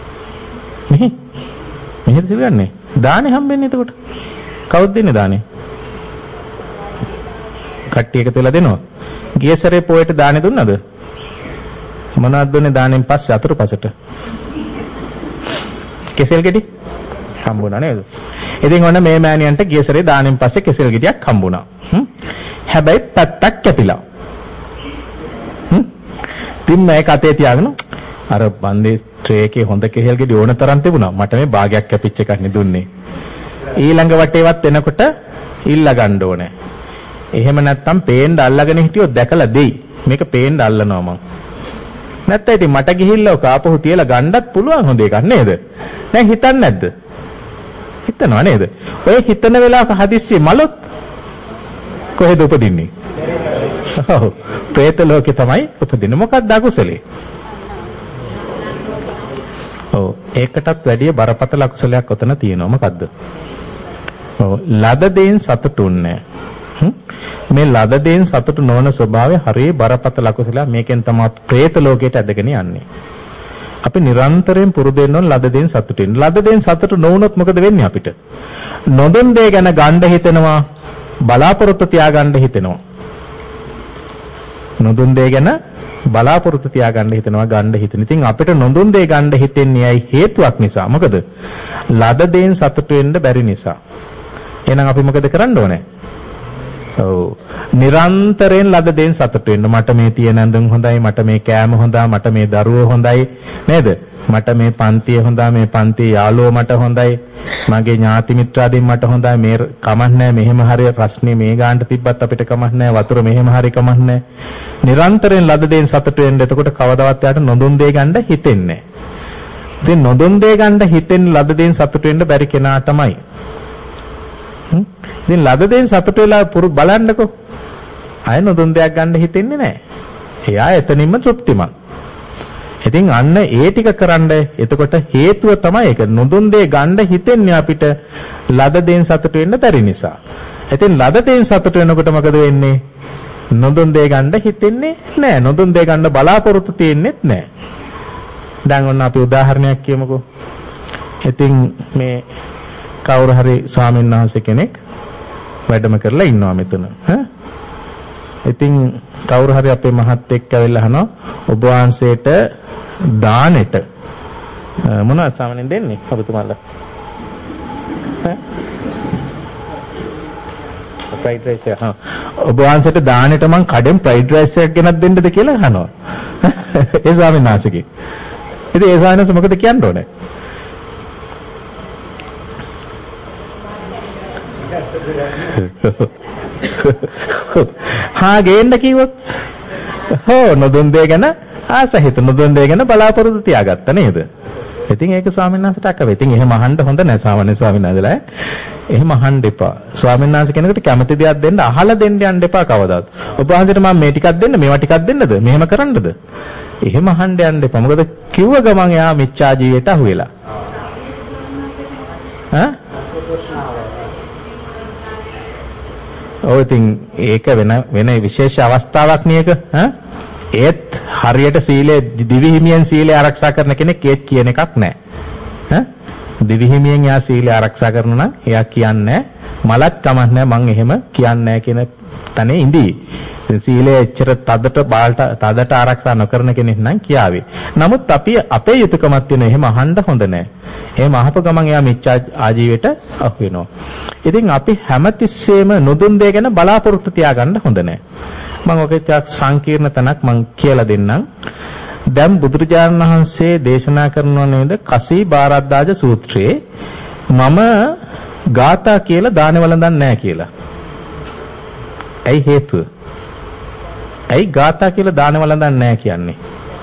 මෙහෙද සිල් ගන්නෙ? දානේ හම්බෙන්නේ එතකොට. කවුද දෙන්නේ දානේ? කට්ටිය එකතු වෙලා දෙනවා. ගිය සැරේ පොයට දානේ දුන්නද? මොනවද දුන්නේ දානෙන් පස්සේ අතුරුපසට? කෙසෙල් ගෙඩි හම්බුණා නේද? ඉතින් ඔන්න මේ මෑණියන්ට ගිය සැරේ දානෙන් පස්සේ කෙසෙල් ගෙඩියක් හම්බුණා. හැබැයි පැත්තක් කැපිලා. ඉතින් මේක අතේ තියාගෙන අර බන්දේ ට්‍රේ එකේ හොඳ කෙසෙල් ගෙඩි ඕන තරම් තිබුණා. මට මේ භාගයක් කැපිච්ච එකක් නේ දුන්නේ. ඊළඟ වටේවත් එනකොට ඉල්ල ගන්න ඕනේ. එහෙම නැත්තම් පේන්න අල්ලගෙන හිටියොත් දැකලා දෙයි. මේක පේන්න අල්ලනවා මං. නැත්නම් ඉතින් මට ගිහිල්ලා ඔක ආපහු තියලා ගන්නත් පුළුවන් හොඳ එකක් නේද? දැන් හිතන්නේ නැද්ද? හිතනවා නේද? ඔය හිතන වෙලාවක හදිස්සිය මලොත් කොහෙද උපදින්නේ? ඔව්. പ്രേත ලෝකේ තමයි උපදින්නේ. මොකක්ද අකුසලේ? ඔව්. ඒකටත් වැඩිය බරපතල අකුසලයක් ඔතන තියෙනවා. මොකද්ද? ඔව්. ලද දෙයින් සතුටුන්නේ. මේ ලද දෙයින් සතුටු නොවන ස්වභාවය හරිය බරපතල අකුසලයක්. මේකෙන් තමයි പ്രേත ලෝකයට ඇදගෙන යන්නේ. අපි නිරන්තරයෙන් පුරුදු වෙන්න ඕන ලද දෙයින් සතුටු වෙන්න. ලද දෙයින් සතුටු නොවුනොත් මොකද වෙන්නේ අපිට? නොදොන් දේ ගැන ගන්න හිතෙනවා, බලාපොරොත්තු තියාගන්න හිතෙනවා. නොදොන් දේ ගැන බලාපොරොත්තු තියාගන්න හිතෙනවා, ගන්න හිතෙන. ඉතින් අපිට නොදොන් දේ ගන්න හිතෙන්නේ ඇයි? හේතුවක් නිසා. මොකද? ලද දෙයින් සතුටු වෙන්න බැරි නිසා. එහෙනම් අපි මොකද කරන්න ඕනේ? ඔව්. නිරන්තරයෙන් ලද දෙයින් සතුටු වෙන්න. මට මේ තියෙන ඇඳුම් හොඳයි, මට මේ කෑම හොඳයි, මට මේ දරුවෝ හොඳයි නේද? මට මේ පන්තිය හොඳයි, මේ පන්තියේ යාළුවෝ මට හොඳයි, මගේ ඥාති මිත්‍රාදීන් මට හොඳයි, මේ කමක් නැහැ, මෙහෙම හරිය ප්‍රශ්නේ මේ ගානට තිබ්බත් අපිට කමක් නැහැ, වතුර මෙහෙම හරිය කමක් නැහැ. නිරන්තරයෙන් ලද දෙයින් සතුටු වෙන්න. එතකොට කවදාවත් යාට නොදුන් දෙය ගන්න හිතෙන්නේ නැහැ. ඉතින් නොදුන් දෙය ගන්න හිතෙන් ලද දෙයින් සතුටු වෙන්න බැරි කෙනා තමයි. ඉතින් ලද දෙයින් සතුටු වෙලා බලන්නකෝ. අය නොදුන් දෙයක් ගන්න හිතෙන්නේ නැහැ. එයා එතනින්ම තෘප්තිමත්. ඉතින් අන්න ඒ ටික කරන්න එතකොට හේතුව තමයි ඒක. නොදුන් දෙය ගන්න හිතෙන්නේ අපිට ලද දෙයින් සතුටු වෙන්න බැරි නිසා. ඉතින් ලද දෙයින් සතුටු වෙනකොට මොකද වෙන්නේ? නොදුන් දෙය ගන්න හිතෙන්නේ නැහැ. නොදුන් දෙය ගන්න බලාපොරොත්තු තියෙන්නේත් නැහැ. දැන් ඔන්න අපි උදාහරණයක් කියමුකෝ. ඉතින් මේ කවුරු හරි ස්වාමීන් වහන්සේ කෙනෙක් වැඩම කරලා ඉන්නවා මෙතන. ඉතින් කවුරු හරි අපේ මහත් එක්ක ඇවිල්ලා අහනවා ඔබ වහන්සේට දානෙට මොනවද සාමාන්‍යයෙන් දෙන්නේ ඔබතුමාලා? ෆ්‍රයිඩ් රයිස් එක. ඔබ වහන්සේට දානෙට මං කඩෙන් ෆ්‍රයිඩ් රයිස් එකක් ගෙනත් දෙන්නද කියලා අහනවා. ඒ ස්වාමීන් වහන්සේගේ. ඉතින් ඒ ස්වාමීන් වහන්සේ මොකද කියන්න ඕනේ? හා ගේන්න කිව්වොත් නොදුන් දෙය ගැන ආසහිත නොදුන් දෙය ගැන බලාපොරොත්තු තියාගත්තා නේද? ඉතින් ඒක ස්වාමීන් වහන්සේට අකව. ඉතින් එහෙම අහන්න හොඳ නැහැ සාමාන්‍ය ස්වාමීන් වහන්සේලා. එහෙම අහන්න එපා. ස්වාමීන් වහන්සේ කෙනෙකුට කැමති දෙයක් දෙන්න අහලා දෙන්න යන්න එපා කවදාවත්. ඔබ වහන්සේට මම මේ ටිකක් දෙන්න, මේවා ටිකක් දෙන්නද? මෙහෙම කරන්නද? එහෙම අහන්න යන්න එපා. මොකද කිව්ව ගමන් එයා මිච්ඡා ජීවිතයට අහු වෙලා. ඔව් ඉතින් ඒක වෙන විශේෂ අවස්ථාවක් නියක. ඒත් හරියට සීලය දිවි හිමියෙන් සීලය ආරක්ෂා කරන කෙනෙක් ඒත් කියන එකක් නැහැ. දිවි හිමියෙන් යා සීලය ආරක්ෂා කරනවා නම් එයා කියන්නේ මලත් කමක් නැහැ මං එහෙම කියන්නේ නැහැ කියන තැනේ ඉඳී. සීලය එච්චර තදට ආරක්ෂා නොකරන කෙනෙක් නම් කියාවේ. නමුත් අපි අපේ යුතුයකමක් තියෙන එහෙම අහන්න හොඳ නැහැ. එහෙම අහපු ගමන් එයා මිච්ඡා ආජීවයට අහු වෙනවා. ඉතින් අපි හැමතිස්සෙම නොදුන් දෙය ගැන බලාපොරොත්තු තියාගන්න හොඳ නැහැ. මම ඔක සංකීර්ණ තැනක් මම කියලා දෙන්නම්. දැන් බුදුරජාණන් වහන්සේ දේශනා කරනවා නේද කසී බාරද්දාජ සූත්‍රයේ මම ගාථා කියලා දාන වළඳන්නේ නැහැ කියලා. ඇයි හේතුව? ඇයි ගාථා කියලා දාන වළඳන්නේ නැහැ කියන්නේ?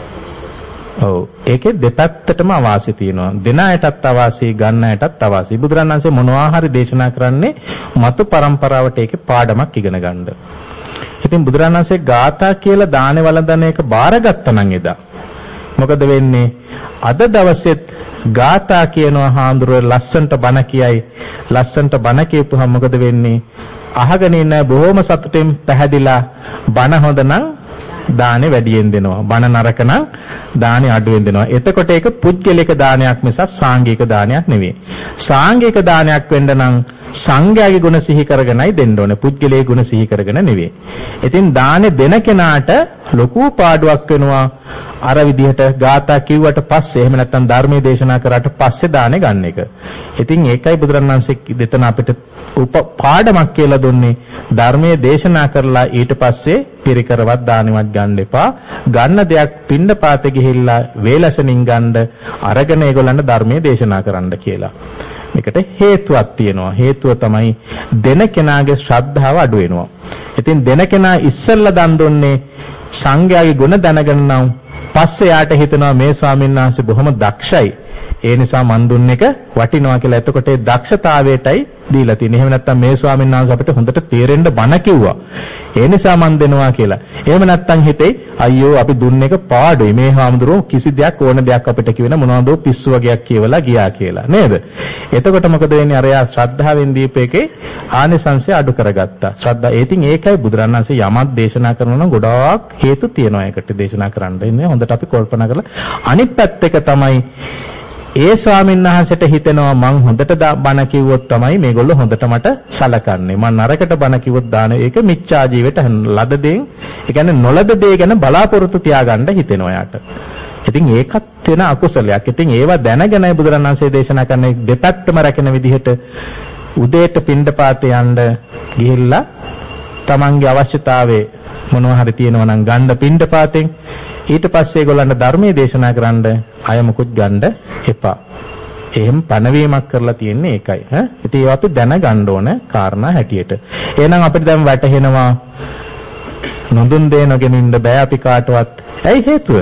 ඔව් ඒකේ දෙපැත්තටම අවාසි තියෙනවා. දෙන අයටත් අවාසි, ගන්න අයටත් අවාසි. බුදුරජාණන් වහන්සේ මොනවා හරි දේශනා කරන්නේ මතු පරම්පරාවට ඒකේ පාඩමක් ඉගෙන ගන්න. ඉතින් බුදුරජාණන් වහන්සේ ගාථා කියලා දාන වළඳන එක බාරගත්තා නම් එදා මොකද වෙන්නේ? අද දවසෙත් ගාථා කියනවා හාමුදුරුවෝ ලස්සන්ට බණ කියයි. ලස්සන්ට බණ කියපුවහම මොකද වෙන්නේ? අහගෙන ඉන්න බොහොම සතුටින් පැහැදිලා බණ හොඳ නම් දානෙ වැඩියෙන් දෙනවා. බණ නරක නම් දානෙ අඩුවෙන් දෙනවා. එතකොට ඒක පුද්ගලික දානයක් මිසක් සාංගික දානයක් නෙවෙයි. සාංගික දානයක් වෙන්න නම් සංඝයාගේ ගුණ සිහි කරගෙනයි දෙන්න ඕනේ. පුද්ගලයේ ගුණ සිහි කරගෙන නෙවෙයි. ඉතින් දානෙ දෙන කෙනාට ලොකු පාඩුවක් වෙනවා. අර විදිහට ගාථා කිව්වට පස්සේ එහෙම නැත්නම් ධර්මයේ දේශනා කරාට පස්සේ දානෙ ගන්න එක. ඉතින් ඒකයි බුදුරණන් වහන්සේ දෙතන අපිට පාඩමක් කියලා දුන්නේ. ධර්මයේ දේශනා කරලා ඊට පස්සේ පිරිකරවත් දානෙවත් ගන්න එපා. ගන්න දෙයක් පින්ඩපාතේ ගිහිල්ලා වේලසනින් ගන්න අරගෙන ඒගොල්ලන්ට ධර්මයේ දේශනා කරන්න කියලා. මේකට හේතුවක් තියෙනවා. හේතුව තමයි දෙන කෙනාගේ ශ්‍රද්ධාව අඩු වෙනවා. ඉතින් දෙන කෙනා ඉස්සෙල්ලා දන් දුන්නේ සංඝයාගේ ගුණ දැනගෙන නම් පස්සේ යාට හිතනවා මේ ස්වාමීන් වහන්සේ බොහොම දක්ෂයි. ඒ නිසා මන් දුන්න එක වටිනවා කියලා. එතකොට ඒ දක්ෂතාවයටයි දීලා තියෙන්නේ. එහෙම නැත්නම් මේ ස්වාමීන් වහන්සේ අපිට හොඳට තේරෙන්න බණ කිව්වා. ඒ නිසා මන් දෙනවා කියලා. එහෙම නැත්නම් හිතේ අයියෝ අපි දුන්න එක පාඩුයි. මේ හාමුදුරුවෝ කිසි දෙයක් ඕන දෙයක් අපිට කිවෙන මොනවද පිස්සු වගේක් කියවලා ගියා කියලා. නේද? එතකොට මොකද වෙන්නේ? අර යා ශ්‍රද්ධාවෙන් දීපේකේ ආනිසංශය අඩු කරගත්තා. ශ්‍රද්ධා ඒතින් ඒකයි බුදුරණන් වහන්සේ යමක් දේශනා කරනවා නම් ගොඩාක් හේතු තියෙනවා ඒකට දේශනා කරන්න. ඉන්නේ හොඳට අපි කල්පනා කරලා අනිත් පැත්ත එක තමයි ඒ ස්වාමීන් වහන්සේට හිතෙනවා මං හොඳට බණ කිව්වොත් තමයි මේගොල්ලෝ හොඳට මට සලකන්නේ. මං නරකට බණ කිව්වොත් දාන ඒක මිච්ඡා ජීවිත ලද දෙයින්, ඒ කියන්නේ නොලද දෙය ගැන බලාපොරොත්තු තියාගන්න හිතෙනවා යාට. ඉතින් ඒකත් වෙන අකුසලයක්. ඉතින් ඒවා දැනගෙනයි බුදුරණන් වහන්සේ දේශනා කරන්නේ දෙපැත්තම රැකෙන විදිහට උදේට පිණ්ඩපාතේ යන්න ගිහිල්ලා තමන්ගේ අවශ්‍යතාවයේ මොනවා හරි තියෙනවා නම් ගන්න පිණ්ඩපාතෙන් ඊට පස්සේ ඒගොල්ලන්ට ධර්මයේ දේශනා කරන්න අය මුකුත් ගන්න එපා. එහෙම පණවීමක් කරලා තියෙන්නේ ඒකයි. ඉතින් ඒවා අපි දැනගන්න ඕන කාරණා හැටියට. එහෙනම් අපිට දැන් වැටහෙනවා නොදුන් දේ නොගෙන ඉන්න බෑ අපි කාටවත්. ඇයි හේතුව?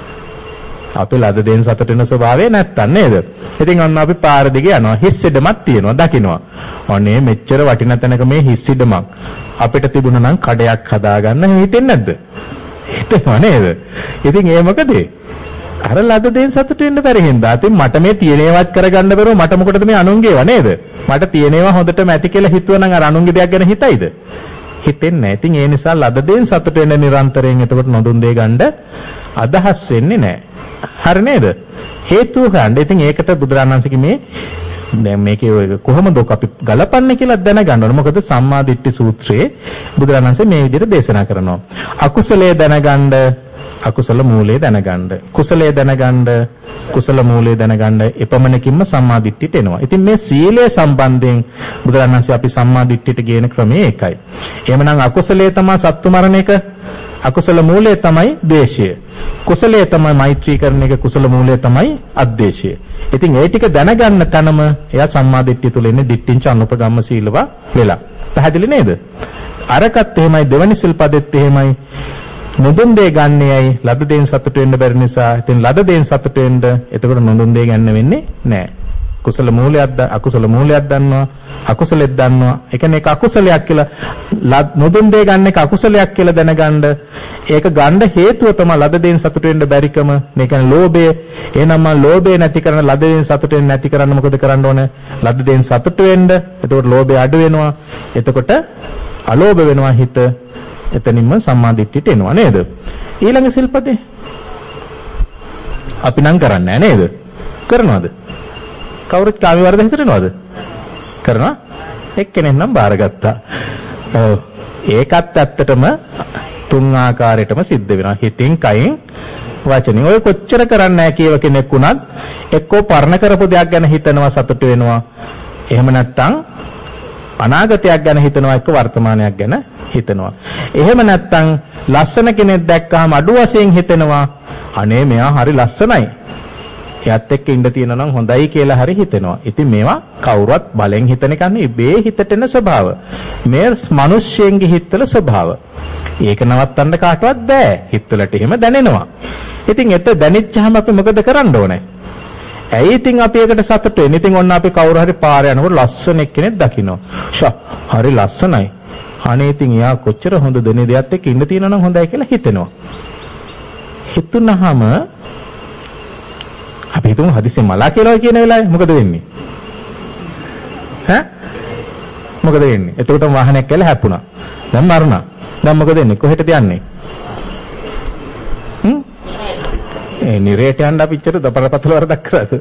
අපි ලද දෙන් සතුට වෙන ස්වභාවය නැත්තන් නේද? ඉතින් අන්න අපි පාර දිගේ යනවා. හිස් ඉඩමක් තියෙනවා දකින්නවා. අනේ මෙච්චර වටින තැනක මේ හිස් ඉඩමක් අපිට තිබුණා නම් කඩයක් හදාගන්න හිතෙන්නේ නැද්ද? හිතෙනවා නේද? ඉතින් ඒ මොකද? අර ලද දෙයින් සතුට වෙන්න බැරි හින්දා. ඉතින් මට මේ තියෙනේවත් කරගන්න බැරුව මට මොකටද මේ අනුන්ගේව නේද? මට තියෙනේවා හොඳටම ඇති කියලා හිතුවනම් අර අනුන්ගේ දෙයක් ගැන හිතයිද? හිතෙන්නේ නැහැ. ඉතින් ඒ නිසා ලද දෙයින් සතුට වෙන්න නිරන්තරයෙන් එතකොට නොදුන් දෙය ගන්න අදහස් වෙන්නේ නැහැ. හරි නේද? හේතුව ගන්න. ඉතින් ඒකට බුදුරණන් වහන්සේ මේ දැන් මේකේ කොහොමද අපි ගලපන්නේ කියලා දැනගන්න ඕන. මොකද සම්මා දිට්ඨි සූත්‍රයේ බුදුරණන් වහන්සේ මේ විදිහට දේශනා කරනවා. අකුසලයේ දැනගන්න, අකුසල මූලයේ දැනගන්න. කුසලයේ දැනගන්න, කුසල මූලයේ දැනගන්න. එපමණකින්ම සම්මා දිට්ඨියට එනවා. ඉතින් මේ සීලය සම්බන්ධයෙන් බුදුරණන් වහන්සේ අපි සම්මා දිට්ඨියට ගේන ක්‍රමය ඒකයි. එහෙමනම් අකුසලයේ තමයි සත්තු මරණ එක. අකුසල මූලය තමයි ද්වේෂය. කුසලයේ තමයි මෛත්‍රී කරන එක. කුසල මූලය තමයි අද්වේෂය. ඉතින් ඒ ටික දැනගන්න තැනම එයා සම්මා දිට්ඨිය තුල ඉන්නේ දිට්ඨිංච අනුපගම්ම සීලවා වෙලා. පැහැදිලි නේද? අරකට එහෙමයි දෙවනි සිල්පදෙත් එහෙමයි. නොදුන් දේ ගන්නේයි ලද දෙයින් සතුට වෙන්න බැරි නිසා. ඉතින් ලද දෙයින් සතුට වෙන්න එතකොට නොදුන් දේ ගන්න වෙන්නේ නැහැ. කුසල මූලයක් අකුසල මූලයක් දන්නවා, අකුසලෙත් දන්නවා. ඒ කියන්නේ ඒක අකුසලයක් කියලා නොදුන් දේ ගන්න එක අකුසලයක් කියලා දැනගන්න. ඒක ගන්න හේතුව තමයි ලද දෙයින් සතුට වෙන්න බැරිකම. මේ කියන්නේ ලෝභය. එහෙනම් ලෝභය නැති කරන ලද දෙයින් සතුට වෙන්න නැති කරන්න මොකද කරන්න ඕන? ලද දෙයින් සතුට වෙන්න. එතකොට ලෝභය අඩු වෙනවා. එතකොට අලෝභ වෙනවා හිත. එතනින්ම සම්මා දිට්ඨියට එනවා නේද? ඊළඟ සිල්පදේ අපි නම් කරන්නේ නැහැ නේද? කරනවද? කවුරුත් කාමී වර්ධ හිතනවද? කරනවා. එක්කෙනෙක් නම් බාරගත්තා. ඔව්. ඒකත් ඇත්තටම තුන් ආකාරයටම සිද්ධ වෙනවා. හිතින්, කයින්, වචනෙන්. ඔය කොච්චර කරන්නේ නැහැ කියව කෙනෙක් වුණත් එක්කෝ පරණ කරපු දෙයක් ගැන හිතනවා සතුට වෙනවා. එහෙම නැත්නම් අනාගතයක් ගැන හිතනවා එක්ක වර්තමානයක් ගැන හිතනවා. එහෙම නැත්නම් ලස්සන කෙනෙක් දැක්කහම අඩු වශයෙන් හිතෙනවා අනේ මෙයා හරි ලස්සනයි. එයාත් එක්ක ඉඳ තියෙනවා නම් හොඳයි කියලා හරි හිතෙනවා. ඉතින් මේවා කවුරුවත් බලෙන් හිතන එක නෙවෙයි මේ හිතට එන ස්වභාව. මේ මිනිස්සුන්ගේ හිතවල ස්වභාව. ඒක නවත්තන්න කාටවත් බෑ. හිතවලට එහෙම දැනෙනවා. ඉතින් එත දැනෙච්චාම අපි මොකද කරන්න ඕනේ? ඇයි ඉතින් අපි ඒකට සතුටු වෙන්නේ? ඉතින් ඔන්න අපි කවුරු හරි පාර යනකොට ලස්සන කෙනෙක් දකින්න. හරි ලස්සනයි. අනේ ඉතින් එයා කොච්චර හොඳද නේ දෙයත් එක්ක ඉන්න තියෙනවා නම් හොඳයි කියලා හිතෙනවා. හිතුනහම අපි හිතමු හදිස්සියෙන් මලා කියලා කියන වෙලාවේ මොකද වෙන්නේ? මොකද වෙන්නේ? එතකොට වාහනයක් කියලා හැප්පුණා. දැන් මරුණා. දැන් මොකද වෙන්නේ? කොහෙටද යන්නේ? නිරේට යන්න අපි ඉච්චර දපරපතල වරදක් කරාද?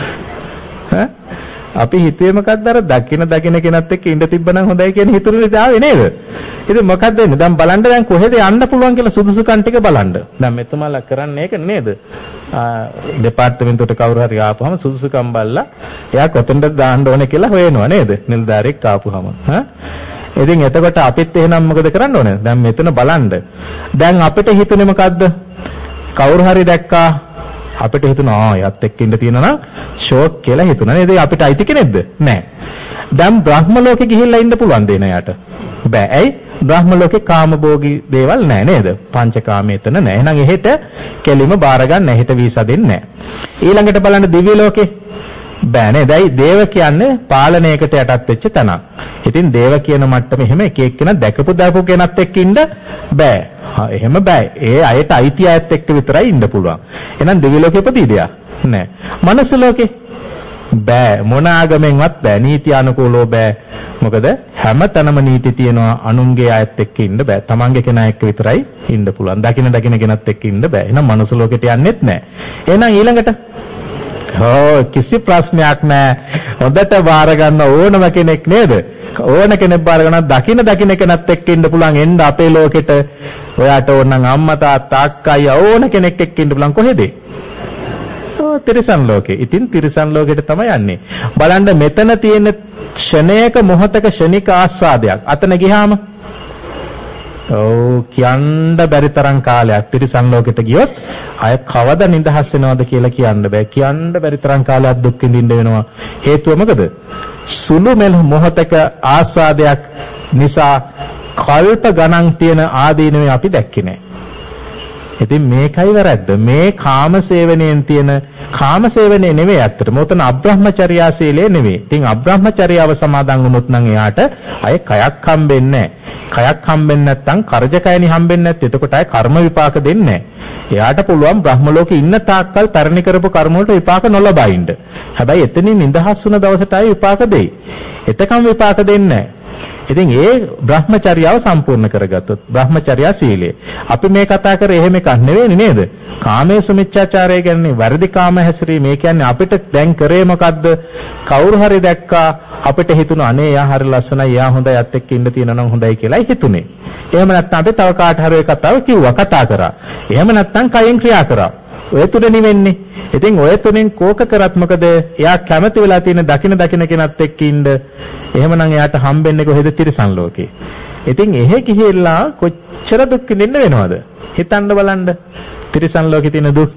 අපි හිතුවේ මොකක්ද අර දකින කෙනත් එක්ක ඉඳ තිබ්බනම් හොඳයි කියන හිතුනේ ආවේ නේද? ඉතින් මොකක්ද වෙන්නේ? දැන් බලන්න දැන් කොහෙද යන්න පුළුවන් කියලා සුදුසුකම් ටික බලන්න. දැන් මෙතුමාලා කරන්නේ ඒක නේද? දෙපාර්තමේන්තුවට කවුරු හරි ආපුවම සුදුසුකම් බලලා එයා කොතනද දාන්න ඕනේ කියලා හොයනවා නේද? නිලධාරියෙක් ආපුවම. ඉතින් එතකොට අපිත් එහෙනම් මොකද කරන්න ඕනේ? දැන් මෙතන බලන්න. දැන් අපිට හිතුනේ මොකද්ද? කවුරු හරි දැක්කා අපිට හිතුණා යත් එක්ක ඉන්න තියෙනවා නම් ෂෝක් කියලා හිතුණා නේද? අපිට අයිති කෙනෙක්ද? නෑ. දැන් බ්‍රහ්ම ලෝකෙ ගිහිල්ලා ඉන්න පුළුවන් දෙන යට. බෑ. ඇයි? බ්‍රහ්ම ලෝකේ කාමභෝගී දේවල් නෑ නේද? පංචකාමයේතන නෑ. එහෙනම් එහෙට කෙලිම බාර ගන්න එහෙට වීසා දෙන්නේ නෑ. ඊළඟට බලන්න දිව්‍ය ලෝකේ බෑ නේද? ඇයි? දේව කියන්නේ පාලනයකට යටත් වෙච්ච තැනක්. ඉතින් දේව කියන මට්ටමේ එහෙම එක එක්කෙනා දැකපු කෙනත් එක්ක ඉන්න බෑ. එහෙම බෑ. ඒ අයට අයිති අයත් එක්ක විතරයි ඉන්න පුළුවන්. එහෙනම් දිව්‍ය ලෝකෙ උපදීද? නෑ. මනස ලෝකේ බෑ. මොන ආගමෙන්වත් බෑ. නීති අනුකූලව බෑ. මොකද හැම තැනම නීති තියෙනවා. අනුන්ගේ අයත් එක්ක ඉන්න බෑ. තමන්ගේ කෙනා එක්ක විතරයි ඉන්න පුළුවන්. දකින කෙනත් එක්ක ඉන්න බෑ. එහෙනම් මනස ලෝකෙට යන්නෙත් නෑ. එහෙනම් ඊළඟට කිසි ප්‍රශ්නයක් නෑ. හොඳට බාර ගන්න ඕනම කෙනෙක් නේද? ඕන කෙනෙක් බාර ගන්න දකින කෙනත් එක්ක ඉන්න පුළුවන්. එන්න අපේ ලෝකෙට ඔයාට ඕනනම් අම්මා තාත්තා අක්කා අයියා ඕන කෙනෙක් එක්ක ඉන්න පුළුවන්. කොහෙද? තිරිසන් ලෝකේ. ඉතින් තිරිසන් ලෝකෙට තමයි යන්නේ. බලන්න මෙතන තියෙන ක්ෂණයක මොහතක ක්ෂණික ආස්වාදයක්. අතන ගියාම කියන්න බැරි තරම් කාලයක් තිරිසන් ලෝකෙට ගියොත් අය කවද නිදහස් වෙනවද කියලා කියන්න බෑ. කියන්න බැරි තරම් කාලයක් දුක් විඳින්න වෙනවා. හේතුව මොකද? සුළු මොහතක ආස්වාදයක් නිසා කල්ප ගණන් තියෙන ආදීනවේ අපි දැක්කේ නෑ. ඉතින් මේකයි වැරද්ද. මේ කාමසේවණයෙන් තියෙන කාමසේවණේ නෙවෙයි ඇත්තටම. උතන අබ්‍රහ්මචර්යා සීලය නෙවෙයි. ඉතින් අබ්‍රහ්මචර්යාව සමාදන් වුණොත් නම් එයාට අය කයක් හම්බෙන්නේ නැහැ. කයක් හම්බෙන්නේ නැත්නම් කරජකයනි හම්බෙන්නේ නැත්නම් එතකොට අය කර්ම විපාක දෙන්නේ නැහැ. එයාට පුළුවන් බ්‍රහ්ම ලෝකේ ඉන්න තාක්කල් පැරණි කරපු කර්ම වලට විපාක නොලබා ඉන්න. හැබැයි එතනින් නිදහස් වුණ දවසට අය විපාක දෙයි. එතකම් විපාක දෙන්නේ නැහැ. ඉතින් ඒ බ්‍රහ්මචර්යාව සම්පූර්ණ කරගත්තොත් බ්‍රහ්මචර්යා සීලය. අපි මේ කතා කරේ එහෙම එකක් නෙවෙයි නේද? කාමයේ මිච්ඡාචාරය කියන්නේ වැරදි කාම හැසිරීම. මේ කියන්නේ අපිට දැන් කරේ මොකද්ද? කවුරු හරි දැක්කා අපිට හිතුණා අනේ එයා හරි ලස්සනයි, එයා හොඳයි, යත් එක්ක ඉන්න තියෙනවා නම් හොඳයි කියලායි හිතුනේ. එහෙම නැත්නම් අපි තව කාට හරි කතාව කිව්වා, කතා කරා. එහෙම නැත්නම් කයෙන් ක්‍රියා කරා. ඔය තුන නෙවෙන්නේ. ඉතින් ඔය තුනෙන් කෝක කරත් මොකද? එයා කැමති වෙලා තියෙන දකින කෙනත් එක්ක ඉන්න. එහෙමනම් එයාට හම්බෙන්නේ කොහෙද? තිරිසන් ලෝකේ. ඉතින් එහෙ ගිහිල්ලා කොච්චර දුක් විඳින්න වෙනවද? හිතන්න බලන්න. තිරිසන් ලෝකේ තියෙන දුක්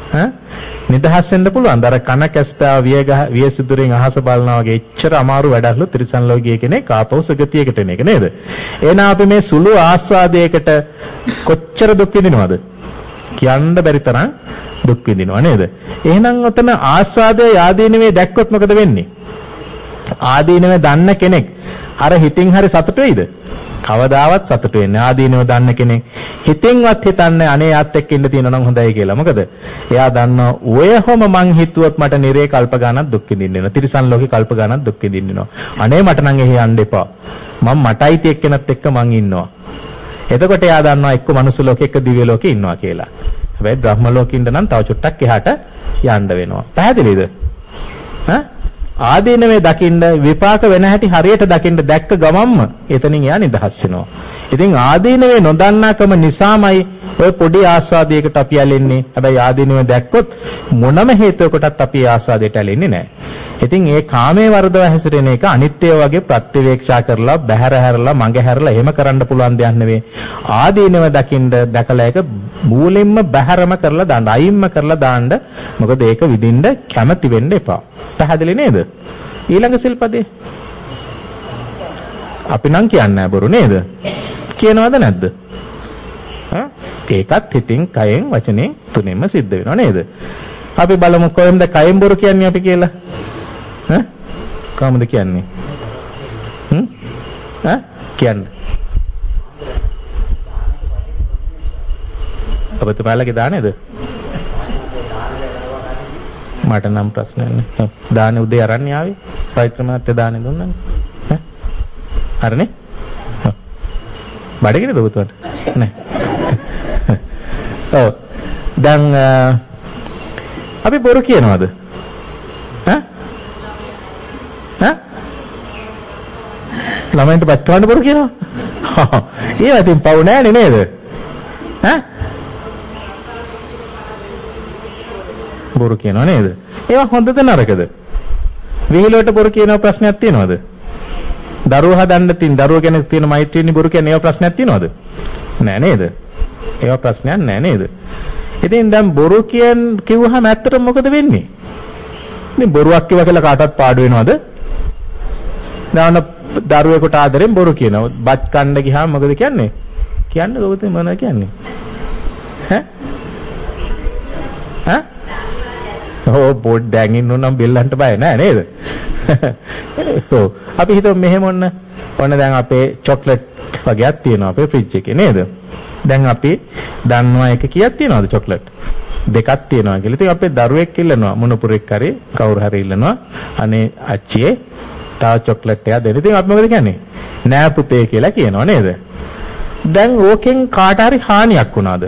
නිදහස් වෙන්න පුළුවන්. අර කන කැස්පා විය සිදුරෙන් අහස බලනවා වගේ එච්චර අමාරු වැඩක්ලු තිරිසන් ලෝකයේ කෙනෙක් ආපහු සුගතියකට එන එක නේද? එහෙනම් අපි මේ සුළු ආස්වාදයකට කොච්චර දුක් විඳිනවද? කියන්න බැරි තරම් දුක් විඳිනවා නේද? එහෙනම් ඔතන ආස්වාදයේ ආදීනවේ දැක්කොත් මොකද වෙන්නේ? ආදීනවේ දන්න කෙනෙක් අර හිතින් හරි සතුට වෙයිද? කවදාවත් සතුට වෙන්නේ. ආදීනව දන්න කෙනෙක් හිතින්වත් හිතන්නේ අනේ යාත් එක්ක ඉන්න තියෙනවා නම් හොඳයි කියලා. මොකද එයා දන්නවා ඔයහොම මං හිතුවොත් මට නිරේ කල්ප ගණන් දුක් විඳින්න වෙනවා. තිරිසන් ලෝකේ කල්ප ගණන් දුක් විඳින්න වෙනවා. අනේ මට නම් එහෙ යන්න එපා. මම මටයි තිය එක්කෙනත් එක්ක මං ඉන්නවා. එතකොට එයා දන්නවා එක්ක මනුස්ස ලෝකේ එක්ක දිව්‍ය ලෝකේ ඉන්නවා කියලා. හැබැයි බ්‍රහ්ම ලෝකේ ඉන්න නම් තව චුට්ටක් එහාට යන්න වෙනවා. පැහැදිලිද? ආදීනවේ දකින්න විපාක වෙන හැටි හරියට දකින්න දැක්ක ගමම්ම එතනින් එයා නිදහස් වෙනවා. ඉතින් ආදීනවේ නොදන්නාකම නිසාමයි ඔය පොඩි ආස්වාදයකට අපි ඇලෙන්නේ. හැබැයි ආදීනවේ දැක්කොත් මොනම හේතුවකටත් අපි ආස්වාදයට ඇලෙන්නේ නැහැ. ඉතින් ඒ කාමයේ වර්ධව හැසිරෙන එක අනිත්‍ය වගේ ප්‍රත්‍යවේක්ෂා කරලා බහැර හැරලා මඟ හැරලා එහෙම කරන්න පුළුවන් දෙයක් නෙවෙයි. ආදීනව දකින්න දැකලා ඒක මූලින්ම බහැරම කරලා දාන්න, අයින්ම කරලා දාන්න. මොකද ඒක විඳින්න කැමති වෙන්න එපා. පැහැදිලි නේද? ඊළඟ සිල්පදේ අපි නම් කියන්නේ බොරු නේද? කියනවද නැද්ද? ඒකත් හිතින්, කයෙන්, වචනේ තුනෙන්ම සිද්ධ වෙනවා නේද? අපි බලමු කොහෙන්ද කයෙන් බොරු කියන්නේ අපි කියලා. කොහොමද කියන්නේ? කියන්නේ. ඔබතුමාලගේ දානේද? මට නම් ප්‍රශ්නයක් නෑ. දානේ උදේ අරන් ආවේ. පවිත්‍රමාත්‍ය දානේ දුන්නානේ. හරිනේ? බඩගිනිද ඔබතුමාට? නෑ. ඔව්. දැන් අපි බොරු කියනවද? ළමයින්ට බච්චවන්න බොරු කියනවා. ඒ ඉතින් පව් නෑනේ නේද? බොරු කියනවා නේද? ඒවා හොඳද නරකද? විහිළුවට බොරු කියන ප්‍රශ්නයක් තියෙනවද? දරුවෝ හදන්න තියෙන දරුවෝ ගැන තියෙන මෛත්‍රියනි බොරු කියන ඒවා ප්‍රශ්නයක් තියෙනවද? නෑ නේද? ඒවා ප්‍රශ්නයක් නෑ නේද? ඉතින් දැන් බොරු කිව්වහම ඇත්තටම මොකද වෙන්නේ? ඉතින් බොරුවක් කිව්වා කියලා කාටවත් පාඩු වෙනවද? දැන් දරුවෙකුට ආදරෙන් බොරු කියනවා. බත් කන්න ගියාම මොකද කියන්නේ? කියන්නේ ඔබතුමී මොනවද කියන්නේ? ඈ? බොඩ් දැන් ඉන්නොනම් බෙල්ලන්ට බය නෑ නේද? ඔව්. අපි හිතමු මෙහෙම ඔන්න දැන් අපේ චොක්ලට් වගේක් තියෙනවා අපේ ෆ්‍රිජ් එකේ නේද? දැන් අපි දන්නවා එක කීයක් තියෙනවද චොක්ලට්? දෙකක් තියෙනවා කියලා. ඉතින් අපේ දරුවෙක් ඉල්ලනවා මොනුපුරෙක් හරි කවුරු හරි ඉල්ලනවා. අනේ අච්චියේ තව චොක්ලට් එකක් දෙන්න. ඉතින් අපි මොකද කියන්නේ? නෑ පුතේ කියලා කියනවා නේද? දැන් ඕකෙන් කාට හරි හානියක් වුණාද?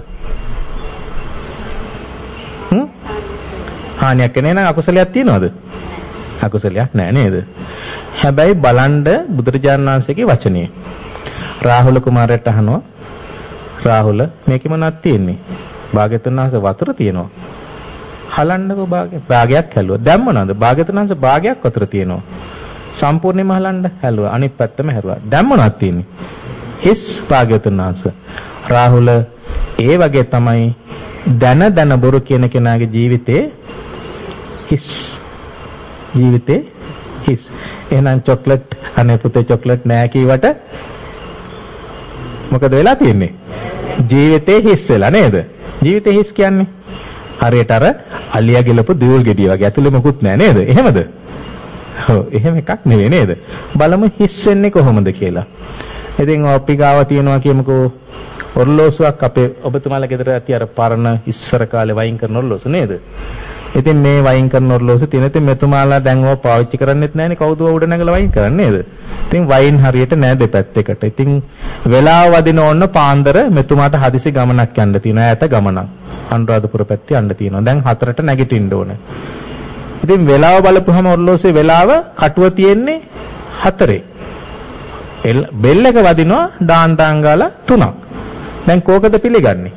හානියක් වෙන්නේ නම් අකුසලයක් තියනවද? අකුසලයක් නෑ නේද? හැබැයි බලන්න බුදුරජාණන් වහන්සේගේ වචනේ. රාහුල කුමාරයාට අහනවා රාහුල මේකේ මොනවද තියෙන්නේ? භාග්‍යවතුන් වහන්සේ වතුර තියෙනවා. හලන්නකෝ භාගයක් හැලුවා. දැන් මොනවද? භාග්‍යවතුන් වහන්සේ භාගයක් වතුර තියෙනවා. සම්පූර්ණයෙන්ම හලන්න හැලුවා. අනිත් පැත්තම හැරුවා. දැන් මොනවද තියෙන්නේ? හිස් භාග්‍යවතුන් වහන්සේ. රාහුල ඒ වගේ තමයි දන බොරු කියන කෙනාගේ ජීවිතේ හිස්. ජීවිතේ හිස්. එහෙනම් චොක්ලට් අනේ පුතේ චොක්ලට් නෑ කීවට මොකද වෙලා තියෙන්නේ? ජීවිතේ හිස් වෙලා නේද? ජීවිතේ හිස් කියන්නේ හරියට අර අලියා ගලපු දියුල් ගෙඩිය වගේ ඇතුලේ මොකුත් නෑ නේද? එහෙමද? ඔව් එහෙම එකක් නෙවෙයි නේද? බලමු හිස් වෙන්නේ කොහොමද කියලා. ඉතින් අපි ගාව තියනවා කියමුකෝ ඔර්ලෝසුවක් අපේ ඔබතුමාලා ගෙදර ඇති අර පරණ ඉස්සර කාලේ වයින් කරන ඔර්ලෝසු නේද? ඉතින් මේ වයින් කරන ඔර්ලෝසු තියෙන ඉතින් මෙතුමාලා දැන් ඕවා පාවිච්චි කරන්නේත් නැහැනේ කවුද උඩ නැගලා වයින් කරන්නේ නේද? ඉතින් වයින් හරියට නෑ දෙපැත්තකට. ඉතින් වෙලාව වදින ඕන පාන්දර මෙතුමාට හදිසි ගමනක් යන්න තියෙනවා. ඈත ගමනක්. අනුරාධපුර පැත්තේ යන්න තියෙනවා. දැන් 4ට නැගිටින්න ඕන. ඉතින් වෙලාව බලපුවම ඔර්ලෝසුවේ වෙලාව කටුව තියෙන්නේ 4. බෙල් එක වදිනවා ඩාන් ගාලා 3ක්. දැන් කෝකද පිළිගන්නේ?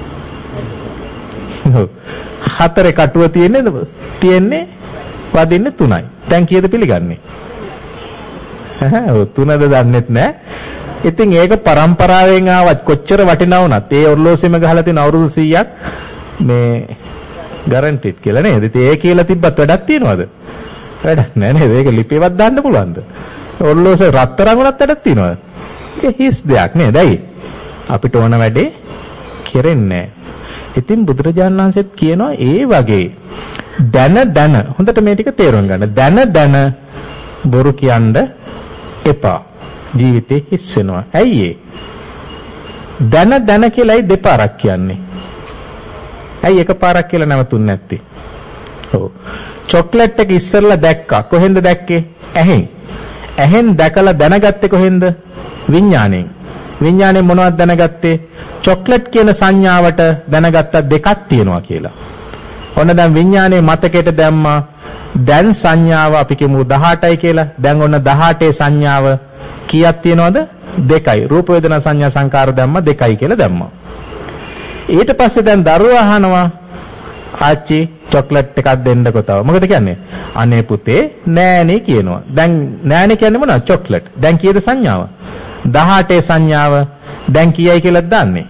4 කටුව තියෙන්නේ වදින්නේ 3යි. දැන් කීයද පිළිගන්නේ? ඔව් 3ද දන්නෙත් නෑ. ඉතින් ඒක પરම්පරාවෙන් ආවත් කොච්චර වටිනා වුණත් ඒ ඔර්ලෝසෙම ගහලා තියෙන අවුරුදු 100ක් මේ ගැරන්ටිඩ් කියලා නේද? ඉතින් ඒ කියලා තිබ්බත් වැඩක් තියනවද? වැඩක් නෑ නේද? ඒක ලිපේවත් දාන්න පුළුවන්ද? ඔර්ලෝසෙ රත්තරන් වලත් වැඩක් තියනවද? ඒක හිස් දෙයක් නේද? ඇයි? අපිට ඕන වැඩේ කෙරෙන්නේ නැහැ. ඉතින් බුදුරජාණන් වහන්සේත් කියනවා ඒ වගේ දන හොඳට මේ ටික තේරුම් ගන්න. දන බොරු කියන්න එපා. ජීවිතේ හිස් වෙනවා. ඇයි ඒ? දන කියලායි දෙපාරක් කියන්නේ. ඇයි එකපාරක් කියලා නැවතුන්නේ නැත්තේ? ඔව්. චොක්ලට් එක ඉස්සරලා දැක්කා. කොහෙන්ද දැක්කේ? ඇහෙන්. ඇහෙන් දැකලා දැනගත්තේ කොහෙන්ද? විඥාණයෙන්. විඥාණයෙන් මොනවද දැනගත්තේ? චොක්ලට් කියන සංඥාවට දැනගත්ත දෙකක් තියෙනවා කියලා. ඔන්න දැන් විඥාණයේ මතකයට දැම්මා. දැන් සංඥාව අපි කියමු 18යි කියලා. දැන් ඔන්න 18 සංඥාව කීයක් තියෙනවද? 2යි. රූප වේදනා සංඥා සංකාර දැම්ම 2යි කියලා දැම්මා. ඊට පස්සේ දැන් දරුවා අහනවා ආච්චි චොක්ලට් එකක් දෙන්නකෝ තව. මොකද කියන්නේ? අනේ පුතේ නෑනේ කියනවා. දැන් නෑනේ කියන්නේ මොනවද? චොක්ලට්. දැන් කීයද සංඥාව? 18 සංඥාව දැන් කීයයි කියලා දාන්නේ?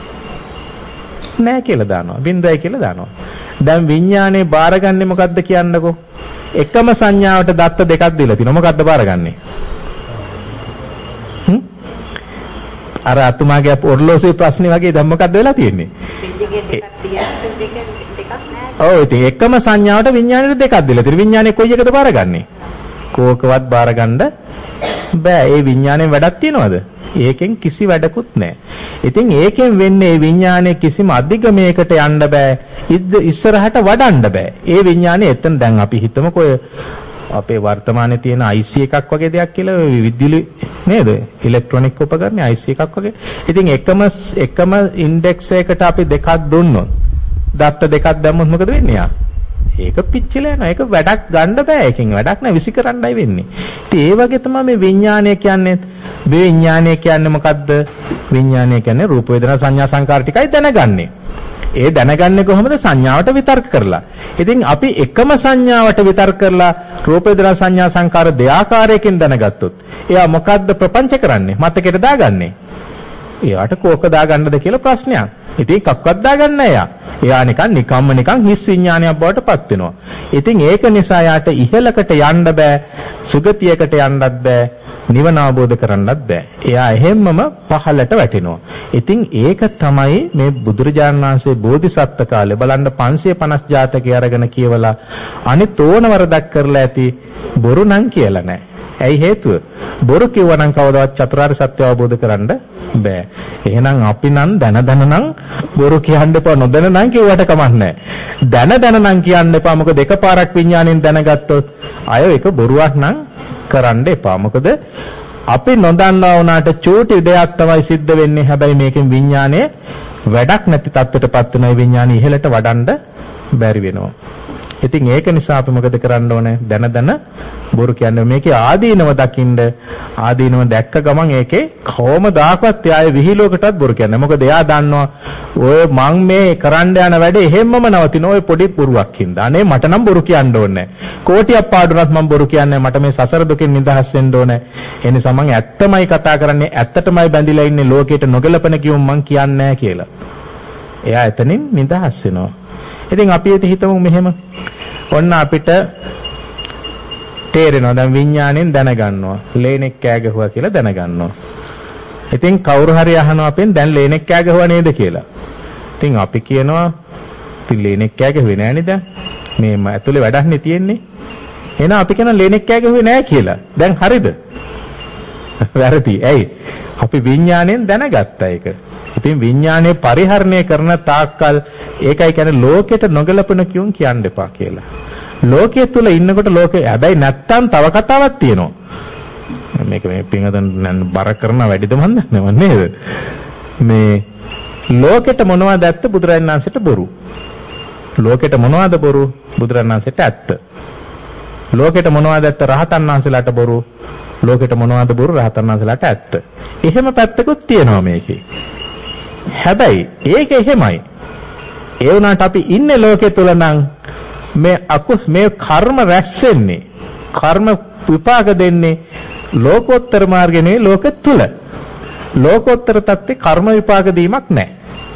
නෑ කියලා දානවා. 0යි කියලා දානවා. දැන් විඥානේ බාරගන්නේ මොකද්ද කියන්නකෝ? එකම සංඥාවට දත්ත දෙකක් දීලා තිනවා. මොකද්ද බාරගන්නේ? අර අතුමාගේ ඔර්ලෝසුවේ ප්‍රශ්නේ වගේ දැන් මොකද්ද වෙලා තියෙන්නේ? ඔව් ඉතින් එකම සංඥාවට විඥානෙට දෙකක් දීලා තියෙනවා. විඥානේ කොයි එකද බාරගන්නේ? කෝකවත් බාරගන්න බෑ. ඒ විඥාණයෙන් වැඩක් තියනවද? ඒකෙන් කිසි වැඩකුත් නැහැ. ඉතින් ඒකෙන් වෙන්නේ ඒ විඥානේ කිසිම අධිගමයකට යන්න බෑ. ඉස්සරහට වඩන්න බෑ. ඒ විඥානේ එතන දැන් අපි හිතමුකෝ අපේ වර්තමානයේ තියෙන IC එකක් වගේ දෙයක් කියලා විදුලි නේද? ඉලෙක්ට්‍රොනික උපකරණ IC එකක් වගේ. ඉතින් එකම ඉන්ඩෙක්ස් එකකට අපි දෙකක් දුන්නොත් දත්ත දෙකක් දැම්මොත් මොකද වෙන්නේ යා? ඒක පිච්චිලා යනවා. ඒක වැඩක් ගන්න බෑ. ඒකෙන් වැඩක් නෑ. විසි කරන්නයි වෙන්නේ. ඉතින් ඒ වගේ තමයි මේ විඥානය කියන්නේ. මේ විඥානය කියන්නේ මොකද්ද? විඥානය කියන්නේ රූප වේදනා සංඥා සංකාර ටිකයි දැනගන්නේ. ඒ දැනගන්නේ කොහොමද? සංඥාවට විතර්ක කරලා. ඉතින් අපි එකම සංඥාවට විතර්ක කරලා රූප වේදනා සංඥා සංකාර දෙආකාරයකින් දැනගත්තොත් එයා මොකද්ද ප්‍රපංච කරන්නේ? මතකෙට දාගන්නේ. එයාට කෝක දාගන්නද කියලා ප්‍රශ්නයක්. ඉතින් කක්වත් දාගන්න එයා නිකන් හිස් විඥානයක් බවට පත් වෙනවා. ඉතින් ඒක නිසා යාට ඉහළකට යන්න බෑ, සුගතියකට යන්නත් බෑ, නිවන අවබෝධ කරන්නත් බෑ. එයා එහෙම්මම පහළට වැටෙනවා. ඉතින් ඒක තමයි මේ බුදුරජාණන් වහන්සේ බෝධිසත්ත්ව කාලේ බලන්න 550 ජාතකය අරගෙන කියවලා අනිත් ඕන වරදක් කරලා ඇති, බොරු නම් කියලා නැහැ. ඇයි හේතුව? බොරු කිව්වනම් කවදාවත් චතුරාර්ය සත්‍ය අවබෝධ කරන්න බෑ. එහෙනම් අපි නම් දැන නම් බොරු කියන්න එපා, නොදැන නම් කිව්වට කමක් නැහැ. දැන නම් කියන්න එපා. මොකද එකපාරක් විඥාණයෙන් දැනගත්තොත් අය ඒක බොරුවක් නම් කරන්න එපා. මොකද අපි නොදන්නා වුණාට චූටි දෙයක් තමයි සිද්ධ වෙන්නේ. හැබැයි මේකෙන් විඥානයේ වැඩක් නැති තත්ත්වයටපත් වෙන විඥානය ඉහළට වඩන්න බැරි වෙනවා. ඉතින් ඒක නිසා අපි මොකද කරන්න ඕනේ? දැන බොරු කියන්නේ මේකේ ආදීනව දකින්න. ආදීනව දැක්ක ගමන් ඒකේ කොහොමදාකවත් එයාගේ විහිළුවකටවත් බොරු කියන්නේ. මොකද එයා දන්නවා ඔය මං මේ කරන්න යන වැඩේ එහෙම්මම නවතින ඔය පොඩි බොරුවක් හින්දා. අනේ මට නම් බොරු කියන්න ඕනේ නැහැ. කෝටියක් පාඩුනත් මම බොරු කියන්නේ මට මේ සසර දුකෙන් නිදහස් වෙන්න ඕනේ. ඒ නිසා මං ඇත්තමයි කතා කරන්නේ, ඇත්තටමයි බැඳිලා ඉන්නේ, ලෝකෙට නොගැලපෙන කියුම් මං කියන්නේ නැහැ කියලා. එයා එතනින් නිදහස් වෙනවා. ඉතින් අපි හිතමු මෙහෙම. ඔන්න අපිට තේරෙනවා දැන් විඥාණයෙන් දැනගන්නවා. ලේනෙක් කෑ ගැහුවා කියලා දැනගන්නවා. ඉතින් කවුරු හරි අහනවා අපෙන් දැන් ලේනෙක් කෑ ගැහුවා නේද කියලා. ඉතින් අපි කියනවා ඉතින් ලේනෙක් කෑ ගැහුවේ නෑනේ දැන්. මේ ඇතුලේ වැඩක් නේ තියෙන්නේ. එහෙනම් අපි කියන ලේනෙක් කෑ ගැහුවේ නෑ කියලා. දැන් හරිද? වැරදි. ඇයි? අපි විඥාණයෙන් දැනගත්තා ඒක. ඉතින් විඥානයේ පරිහරණය කරන තාක්කල් ඒකයි කියන්නේ ලෝකෙට නොගැලපෙන කියුම් කියන්න එපා කියලා. ලෝකයේ තුල ඉන්නකොට ලෝකේ හැබැයි නැත්තම් තව කතාවක් තියෙනවා. මේක මේ පිංගදන් බර කරන වැඩිද මන් දන්නව නේද? මේ ලෝකෙට මොනවද ඇත්ත? බුදුරජාණන් වහන්සේට බොරු. ලෝකෙට මොනවද බොරු? බුදුරජාණන් වහන්සේට ඇත්ත. ලෝකෙට මොනවද ඇත්ත? රහතන් වහන්සේලාට බොරු. ලෝකෙට මොනවද බොරු? රහතන් වහන්සේලාට ඇත්ත. එහෙම පැත්තකුත් තියෙනවා මේකේ. හැබැයි ඒක එහෙමයි. ඒ වුණාට අපි ඉන්නේ ලෝකෙ තුල නම් මේ කර්ම රැස් වෙන්නේ, කර්ම විපාක දෙන්නේ ලෝකෝත්තර මාර්ගේ නෙවෙයි ලෝකෙ තුල. ලෝකෝත්තර තත්ත්වේ කර්ම විපාක දීමක් නැහැ.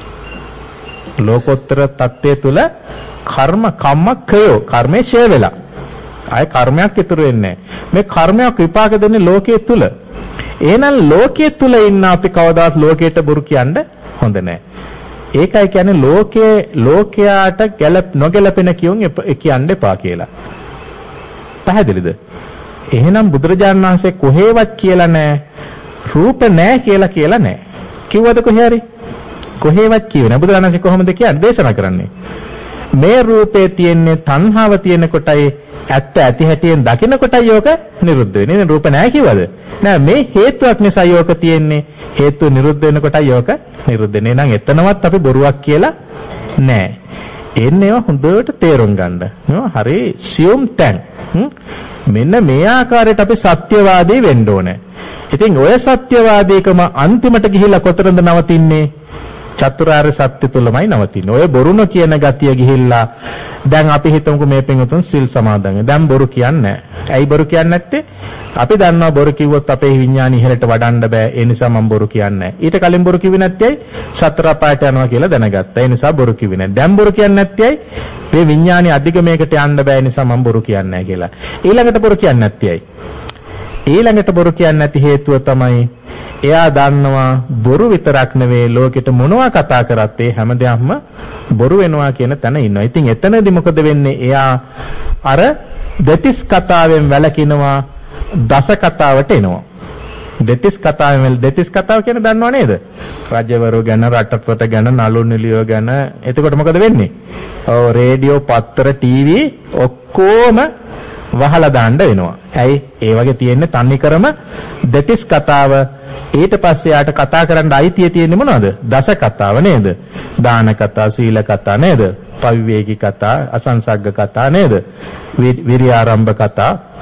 ලෝකෝත්තර තත්ත්වයේ තුල කර්මකයෝ කර්මේ ෂේ වෙලා. ආයේ කර්මයක් ඉතුරු වෙන්නේ නැහැ. මේ කර්මයක් විපාක දෙන්නේ ලෝකයේ තුල. එහෙනම් ලෝකයේ තුල ඉන්න අපි කවදාවත් ලෝකයට බොරු කියන්න හොඳ නැහැ. ඒකයි කියන්නේ ලෝකයාට නොගැලපෙන කියුම් කියන්න එපා කියලා. පැහැදිලිද? එහෙනම් බුදුරජාණන් වහන්සේ කොහේවත් කියලා නැහැ රූප නැහැ කියලා නැහැ. කිව්වද කොහේ හරි? කොහේවත් කිව්වේ නැහැ. බුදුරජාණන් වහන්සේ කොහොමද කියන්නේ? දේශනා කරන්නේ. මේ රූපේ තියෙන්නේ තණ්හාව තියෙන කොටයි ඇත්ත ඇති හැටියෙන් දකින්න කොටයි යෝක නිරුද්ධ වෙන්නේ. නේ රූප නැහැ කිව්වද? නෑ මේ හේතුවක් නිසා යෝක තියෙන්නේ. හේතුව නිරුද්ධ වෙන කොටයි යෝක නිරුද්ධ වෙන්නේ. නං එතනවත් අපි බොරුවක් කියලා නෑ. එන්නේ හොඳට තේරුම් ගන්න. හරි සියුම් තැන්. මෙන්න මේ ආකාරයට අපි සත්‍යවාදී වෙන්න ඕනේ. ඉතින් ඔය සත්‍යවාදීකම අන්තිමට ගිහිල්ලා කොතනද නවතින්නේ? චතුරාර්ය සත්‍ය තුලමයි නවතින්නේ. ඔය බොරුන කියන ගතිය ගිහිල්ලා දැන් අපි හිතමුකෝ මේ පින්වතුන් සිල් සමාදන් වෙනවා. දැන් බොරු කියන්නේ නැහැ. ඇයි බොරු කියන්නේ නැත්තේ? අපි දන්නවා බොරු කිව්වොත් අපේ විඥානි ඉහළට වඩන්න බෑ. ඒ නිසා මම බොරු කියන්නේ නැහැ. ඊට කලින් බොරු කිව්වේ නැත්තේ ඇයි? සතර අපායට යනවා කියලා දැනගත්තා. ඒ නිසා බොරු කිව්වේ නැහැ. දැන් බොරු කියන්නේ නැත්තේ ඇයි? මේ විඥානි අධිගමයකට යන්න බෑ. ඒ නිසා මම බොරු කියන්නේ නැහැ කියලා. ඊළඟට බොරු කියන්නේ නැත්තේ ඇයි? ඊළඟට බොරු කියන්නේ නැති හේතුව තමයි එයා දන්නවා බොරු විතරක් නෙවෙයි ලෝකෙට මොනවා කතා කරත් ඒ හැමදේම බොරු වෙනවා කියන තැන ඉන්නවා. ඉතින් එතනදී මොකද වෙන්නේ? එයා අර දෙතිස් කතාවෙන් වැළකිනවා දස කතාවට එනවා. දෙතිස් කතාව කියන්නේ දන්නව නේද? රජවරු ගැන, රටපොත ගැන, නළු නිළියෝ ගැන. එතකොට මොකද වෙන්නේ? ඔව් රේඩියෝ, පත්තර, ටීවී ඔක්කොම වහලා දාන්න වෙනවා. ඇයි? ඒ වගේ තියෙන්නේ තනිකරම දෙතිස් කතාව. ඊට පස්සේ යාට කතා කරන්න අයිතිය තියෙන්නේ මොනවද? දස කතාව නේද? දාන කතා, සීල කතා නේද? පවිවේකී කතා, අසංසග්ග කතා නේද? විරියාරම්භ කතා.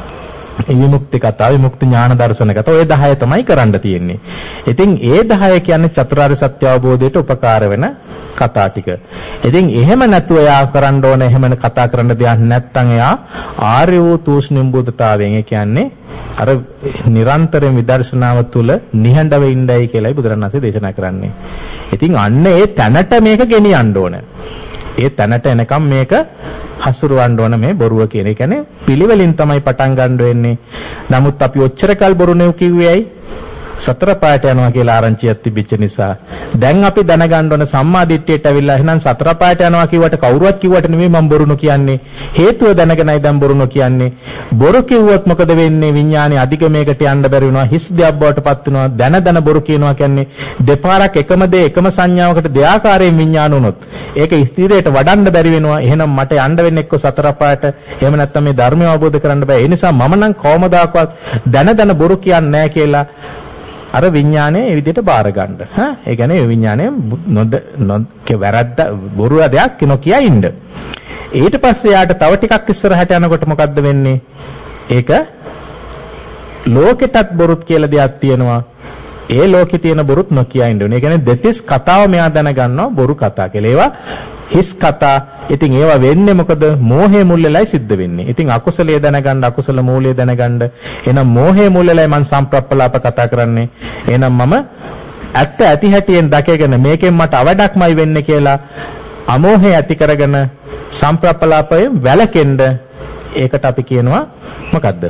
විමුක්ති කතා, විමුක්ති ඥාන දර්ශන කතා ඔය 10 තමයි කරන්න තියෙන්නේ. ඉතින් ඒ 10 කියන්නේ චතුරාර්ය සත්‍ය අවබෝධයට උපකාර වෙන කතා ටික. ඉතින් එහෙම නැතුව එයා කරන්න ඕන එහෙම කතා කරන්න දෙයක් නැත්නම් එයා ආර්ය වූ තූෂ්ණිම්බුදතාවයෙන් ඒ කියන්නේ අර නිරන්තරයෙන් විදර්ශනාව තුළ නිහඬව ඉන්නයි කියලායි බුදුරණන්සේ දේශනා කරන්නේ. ඉතින් අන්න ඒ තැනට මේක ගෙනියන්න ඕන. ඒ තැනට එනකම් මේක හසුරවන්න ඕන මේ බොරුව කියන. ඒ කියන්නේ පිළිවෙලින් තමයි පටන් ගන්න වෙන්නේ. නමුත් අපි ඔච්චර කල් බොරු නෙව කිව්වේ ඇයි? සතර පායට යනවා කියලා ආරංචියක් තිබිච්ච නිසා. දැන් අපි දැනගන්න ඕන සම්මා දිට්ඨියට ඇවිල්ලා එහෙනම් සතර පායට යනවා කිව්වට කවුරුවත් කිව්වට නෙමෙයි මම බොරුනෝ කියන්නේ. හේතුව දැනගෙනයි දැන් බොරුනෝ කියන්නේ. බොරු කිව්වොත් මොකද වෙන්නේ? විඥානේ අධිගමයකට යන්න බැරි වෙනවා. හිස් දෙයක් බවට පත් වෙනවා. දැන බොරු කියනවා කියන්නේ දෙපාරක් එකම දේ එකම සංඥාවකට දෙආකාරයෙන් විඥාන වුණොත් ඒක ස්ථිරයට වඩන්න බැරි වෙනවා. එහෙනම් මට යන්න වෙන්නේ එක්ක සතර පායට. එහෙම නැත්නම් මේ ධර්මය අවබෝධ කරන්න බෑ. ඒ නිසා මම නම් කවමදාකවත් දැන බොරු කියන්නේ නැහැ කියලා අර විඥානේ ඒ විදිහට බාර ගන්න. ඒ කියන්නේ විඥානේ වැරද්ද බොරු දෙයක් නොකිය ඉන්න. ඊට පස්සේ යාට තව ටිකක් ඉස්සරහට යනකොට මොකද්ද වෙන්නේ? ඒක ලෝකෙටත් බොරුත් කියලා දෙයක් තියෙනවා. ඒ ලෝකේ තියෙන බොරුත් නොකිය ඉන්න ඕනේ. ඒ කියන්නේ දෙතිස් කතාව මෙයා දැනගන්නවා බොරු කතා කියලා. ඒවා හිස් කතා. ඉතින් ඒවා වෙන්නේ මොකද? මෝහයේ මුල්ලෙලයි සිද්ධ වෙන්නේ. ඉතින් අකුසලයේ දැනගන්න අකුසල මූලයේ දැනගන්න. එහෙනම් මෝහයේ මුල්ලෙලයි මම සම්ප්‍රප්පලාප කතා කරන්නේ. එහෙනම් මම ඇත්ත ඇති හැටියෙන් දැකගෙන මේකෙන් මට අවඩක්මයි වෙන්නේ කියලා අමෝහය ඇති කරගෙන සම්ප්‍රප්පලාපයෙන් වැළකෙන්න ඒකට අපි කියනවා මොකද්ද?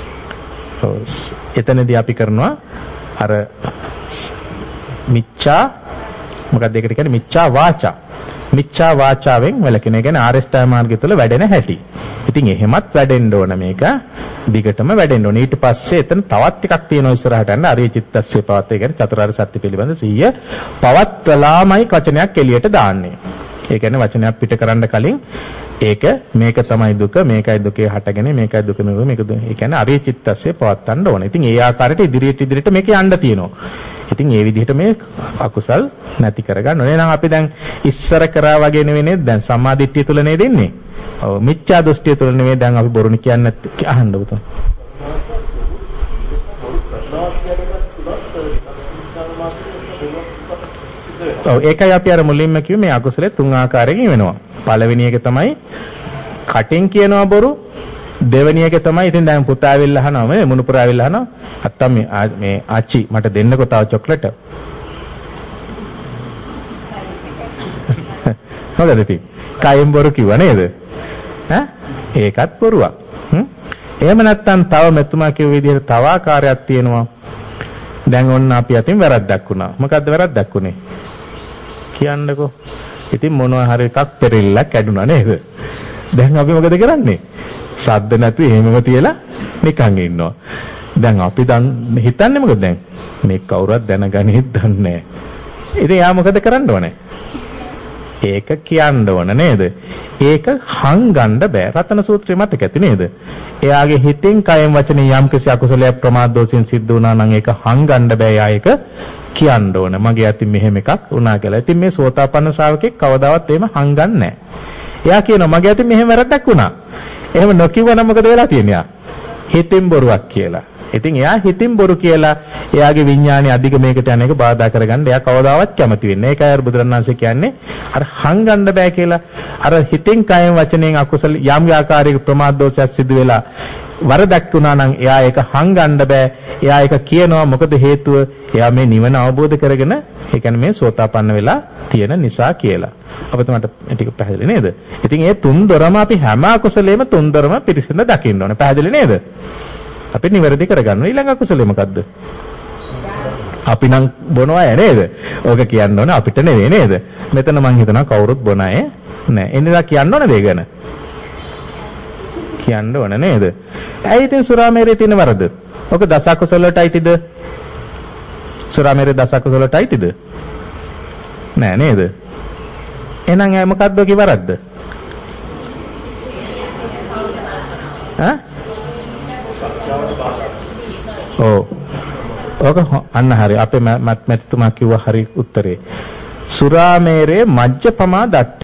එතනදී අපි කරනවා අර මිච්ඡා මොකක්ද ඒකට කියන්නේ මිච්ඡා වාචා. මිච්ඡා වාචාවෙන් වැළකෙන. ඒ කියන්නේ ආරෂ්ඨා මාර්ගය තුළ වැඩෙන හැටි. ඉතින් එහෙමත් වැඩෙන්න ඕන මේක. දිගටම වැඩෙන්න ඕන. ඊට පස්සේ එතන තවත් ටිකක් තියෙනවා ඉස්සරහට යන්න. අරිය චිත්තස්සේ පවත්. ඒ කියන්නේ චතුරාර්ය සත්‍ය පිළිබඳ සිහිය පවත්වලාමයි වචනයක් එළියට දාන්නේ. ඒ කියන්නේ වචනයක් පිට කරන්න කලින් ඒක මේක තමයි දුක, මේකයි දුකේ හටගෙන, මේකයි දුක නෙවෙයි, මේක දුක. ඒ කියන්නේ අරිය චිත්තස්සේ පවත්වන්න ඕන. ඉතින් ඒ ආකාරයට ඉදිරියට මේක යන්න තියෙනවා. ඉතින් ඒ විදිහට මේ අකුසල් නැති කරගන්න ඕනේ. එහෙනම් අපි දැන් ඉස්සර කරා වගේ නෙවෙයි නේද? දැන් සම්මාදිට්ඨිය තුල නේද ඉන්නේ? ඔව් මිච්ඡා දෘෂ්ටිය තුල නෙවෙයි දැන් අපි බොරුනි කියන්නේ නැත්te අහන්න උතන. ඔව් ඒකයි අපි අර මුලින්ම කිව්වේ මේ අකුසලේ තුන් ආකාරයකින් වෙනවා. පළවෙනි එක තමයි කටින් කියනවා බොරු. දෙවෙනි එක තමයි ඉතින් දැන් පුතා ඇවිල්ලා අහනවා මේ මුණුපුරා ඇවිල්ලා අහනවා අත්තම් මේ ආච්චි මට දෙන්නකෝ තව චොක්ලට්. මොකද ඉතින් කයින් බොරු කිව්වා නේද? ඒකත් බොරුවක්. එහෙම නැත්නම් තව මෙතුමා කිව්ව විදිහට තව ආකාරයක් තියෙනවා. දැන් ඔන්න අපි අතින් වැරද්දක් වුණා. මොකද්ද වැරද්දක් වුනේ? කියන්නකෝ. ඉතින් මොනවා හරි එකක් පෙරෙල්ලක් ඇඩුණා නේද? දැන් අපි මොකද කරන්නේ? සද්ද නැතුව එහෙමම තියලා නිකන් ඉන්නවා. දැන් අපි හිතන්නේ මොකද දැන්? මේ කවුරුත් දැනගනිත් දන්නේ නැහැ. ඉතින් යා මොකද කරන්න ඕනේ? ඒක කියන්න ඕන නේද? ඒක හංගන්න බෑ. රතන සූත්‍රයේ මතක ඇති නේද? එයාගේ හිතෙන් කයෙන් වචනේ යම්කිසි අකුසලයක් ප්‍රමාද දෝෂෙන් සිද්ධ වුණා නම් ඒක හංගන්න බෑ. යා ඒක කියන්න ඕන. මගේ අතින් මෙහෙම එකක් වුණා කියලා. ඉතින් මේ සෝතාපන්න ශ්‍රාවකෙක් කවදාවත් එහෙම හංගන්නේ නැහැ. එයා කියනවා මගේ අතින් මෙහෙම වැරද්දක් වුණා. එහෙම නොකියවනම් මොකද වෙලා තියෙන්නේ? හිතෙන් බොරුවක් කියලා. ඉතින් එයා හිතින් බොරු කියලා එයාගේ විඥානේ අධිගමයකට යන එක බාධා කරගන්න එයා කවදාවත් කැමති වෙන්නේ. ඒකයි අර බුදුරණාහිසේ කියන්නේ අර හංගන්න බෑ කියලා. අර හිතෙන් කයෙන් වචනයෙන් අකුසල යම් ආකාරයක ප්‍රමාද දෝෂයක් සිදු වෙලා වරදක් වුණා නම් එයා ඒක හංගන්න බෑ. එයා ඒක කියනවා මොකද හේතුව? එයා මේ නිවන අවබෝධ කරගෙන ඒ කියන්නේ මේ සෝතාපන්න වෙලා තියෙන නිසා කියලා. අපිට මට ටික පැහැදිලි නේද? ඉතින් ඒ තුන්දොරම අපි හැම අකුසලෙම තුන්දොරම පිරිසිදු දකින්න ඕනේ. පැහැදිලි නේද? අපි නිවැරදි කරගන්න ඊළඟ අකුසලෙ මොකද්ද? අපි නම් බොනවා නේද? ඕක කියන්න ඕනේ අපිට නෙවෙයි නේද? මෙතන මං හිතනවා කවුරුත් බොන අය නෑ. එනිසා කියන්න ඕනේ දෙ ගැන. කියන්න ඕනේ නේද? ඇයි ඉතින් සුරාමේරේ තියෙන වරද? ඕක දස අකුසල වලට අයිතිද? සුරාමේරේ දස අකුසල වලට අයිතිද? නෑ නේද? එහෙනම් ඇයි මොකද්ද ඔකේ වරද්ද? ඕක අන්න හරි. අපේ මැතිතුමා කිව්වා හරි උත්තරේ. සුරාමේරේ මජ්ජපමා දට්ඨ.